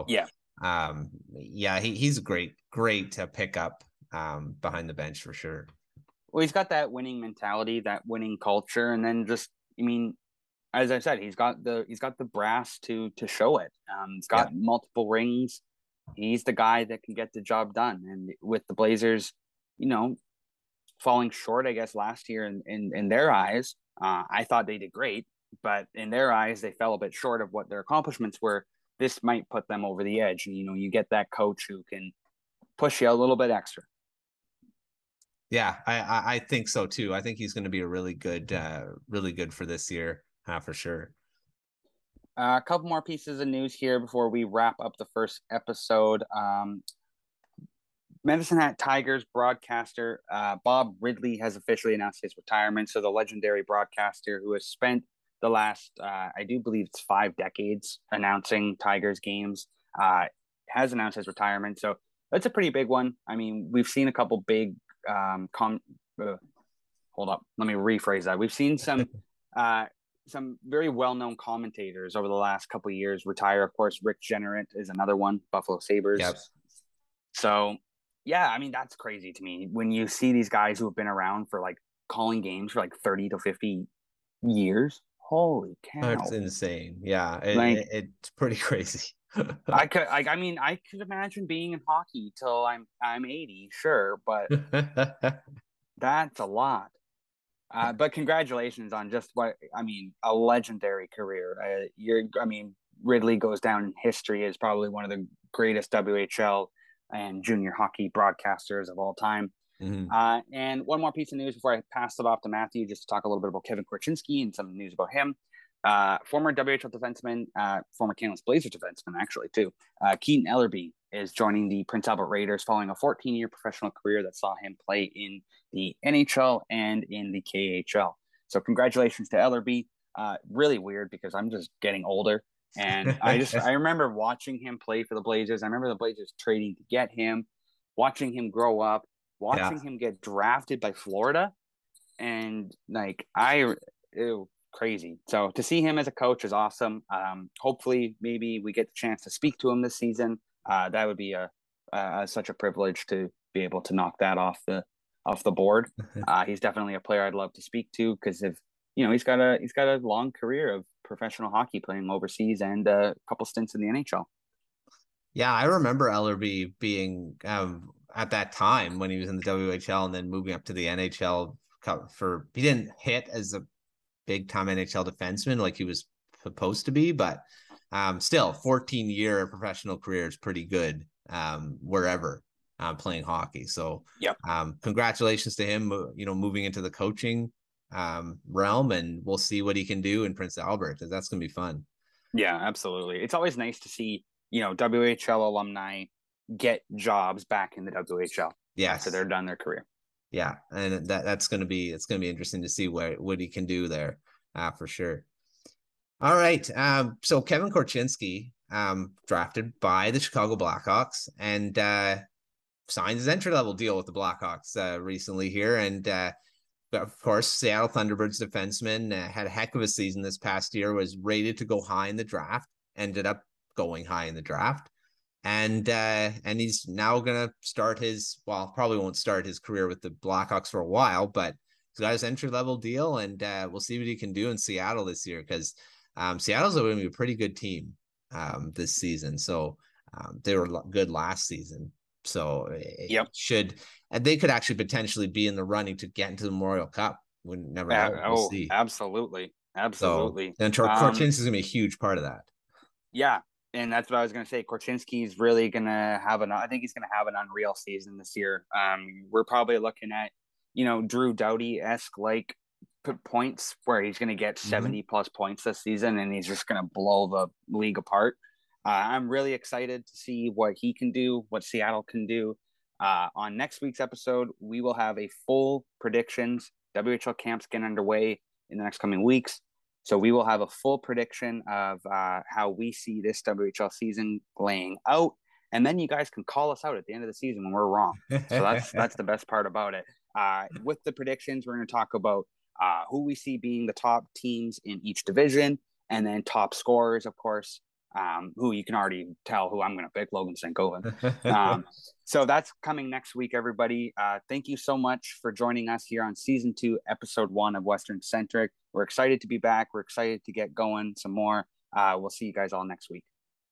Speaker 7: he's great to pick up behind the bench for sure.
Speaker 8: Well, he's got that winning mentality, that winning culture, and then as I said, he's got the brass to show it. He's got multiple rings. He's the guy that can get the job done. And with the Blazers, falling short, I guess, last year in their eyes, I thought they did great, but in their eyes, they fell a bit short of what their accomplishments were. This might put them over the edge. You get that coach who can push you a little bit extra.
Speaker 7: Yeah, I think so too. I think he's going to be a really good for this year, for sure.
Speaker 8: A couple more pieces of news here before we wrap up the first episode. Medicine Hat Tigers broadcaster Bob Ridley has officially announced his retirement. So the legendary broadcaster who has spent the last, I do believe it's 5 decades announcing Tigers games, has announced his retirement. So that's a pretty big one. I mean, we've seen a couple big hold up, let me rephrase that. We've seen some very well-known commentators over the last couple of years retire. Of course, Rick Jeanneret is another one, Buffalo Sabres.
Speaker 7: Yep.
Speaker 8: So, yeah, I mean, that's crazy to me when you see these guys who have been around for calling games for 30 to 50 years. Holy cow.
Speaker 7: That's insane. Yeah, it's pretty crazy.
Speaker 8: I could imagine being in hockey till I'm 80, sure, but that's a lot. But congratulations on just a legendary career. Ridley goes down in history as probably one of the greatest WHL and junior hockey broadcasters of all time.
Speaker 7: Mm-hmm.
Speaker 8: And one more piece of news before I pass it off to Matthew, just to talk a little bit about Kevin Korchinski and some news about him. Former WHL defenseman, former Kamloops Blazer defenseman, actually, too. Keaton Ellerby is joining the Prince Albert Raiders following a 14-year professional career that saw him play in the NHL and in the KHL. So congratulations to Ellerby. Really weird because I'm just getting older. And I remember watching him play for the Blazers. I remember the Blazers trading to get him, watching him grow up, watching him get drafted by Florida. And crazy. So to see him as a coach is awesome. Hopefully maybe we get the chance to speak to him this season. That would be such a privilege to be able to knock that off the board. He's definitely a player I'd love to speak to because he's got a long career of professional hockey playing overseas and a couple stints in the NHL.
Speaker 7: Yeah, I remember Ellerby being at that time when he was in the WHL and then moving up to the NHL he didn't hit as a big time NHL defenseman like he was supposed to be, but still 14-year professional career is pretty good wherever playing hockey. So congratulations to him, moving into the coaching realm, and we'll see what he can do in Prince Albert. That's going to be fun.
Speaker 8: Yeah, absolutely. It's always nice to see, WHL alumni get jobs back in the WHL after they're done their career.
Speaker 7: Yeah, and it's going to be interesting to see what he can do there, for sure. All right, so Kevin Korchinski, drafted by the Chicago Blackhawks, and signed his entry-level deal with the Blackhawks recently here, and of course, Seattle Thunderbirds defenseman had a heck of a season this past year. Was rated to go high in the draft, ended up going high in the draft. And he's now going to start probably won't start his career with the Blackhawks for a while, but he's got his entry-level deal, and we'll see what he can do in Seattle this year because Seattle's going to be a pretty good team this season. So they were good last season. So they could actually potentially be in the running to get into the Memorial Cup. We never know. We'll see.
Speaker 8: Absolutely.
Speaker 7: So, and Korchinski is going to be a huge part of that.
Speaker 8: Yeah. And that's what I was going to say. Korchinski's really going to have I think he's going to have an unreal season this year. We're probably looking at, Drew Doughty-esque like points where he's going to get 70 plus points this season, and he's just going to blow the league apart. I'm really excited to see what he can do, what Seattle can do. On next week's episode, we will have a full predictions. WHL camps get underway in the next coming weeks. So we will have a full prediction of how we see this WHL season laying out. And then you guys can call us out at the end of the season when we're wrong. So that's the best part about it. With the predictions, we're going to talk about who we see being the top teams in each division, and then top scorers, of course, who you can already tell who I'm going to pick, Logan Stankoven. So that's coming next week, everybody. Thank you so much for joining us here on Season 2, Episode 1 of Western Centric. We're excited to be back. We're excited to get going some more. We'll see you guys all next week.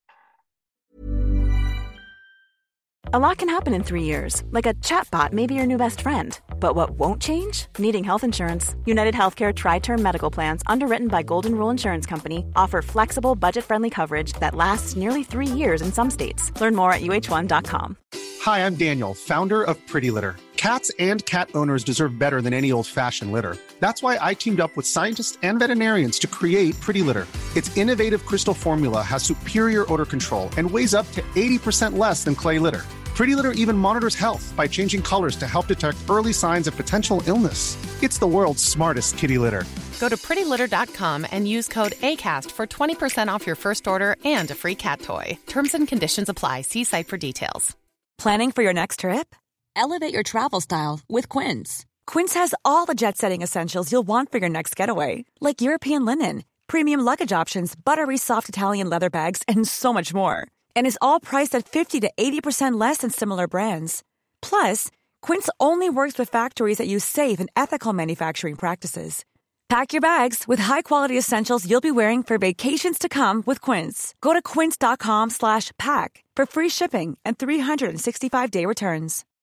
Speaker 9: A lot can happen in 3 years, like a chatbot may be your new best friend. But what won't change? Needing health insurance. United Healthcare Tri-Term Medical Plans, underwritten by Golden Rule Insurance Company, offer flexible, budget-friendly coverage that lasts nearly 3 years in some states. Learn more at uh1.com.
Speaker 10: Hi, I'm Daniel, founder of Pretty Litter. Cats and cat owners deserve better than any old-fashioned litter. That's why I teamed up with scientists and veterinarians to create Pretty Litter. Its innovative crystal formula has superior odor control and weighs up to 80% less than clay litter. Pretty Litter even monitors health by changing colors to help detect early signs of potential illness. It's the world's smartest kitty litter.
Speaker 11: Go to prettylitter.com and use code ACAST for 20% off your first order and a free cat toy. Terms and conditions apply. See site for details.
Speaker 9: Planning for your next trip? Elevate your travel style with Quince. Quince has all the jet-setting essentials you'll want for your next getaway, like European linen, premium luggage options, buttery soft Italian leather bags, and so much more. And is all priced at 50 to 80% less than similar brands. Plus, Quince only works with factories that use safe and ethical manufacturing practices. Pack your bags with high-quality essentials you'll be wearing for vacations to come with Quince. Go to quince.com/pack for free shipping and 365-day returns.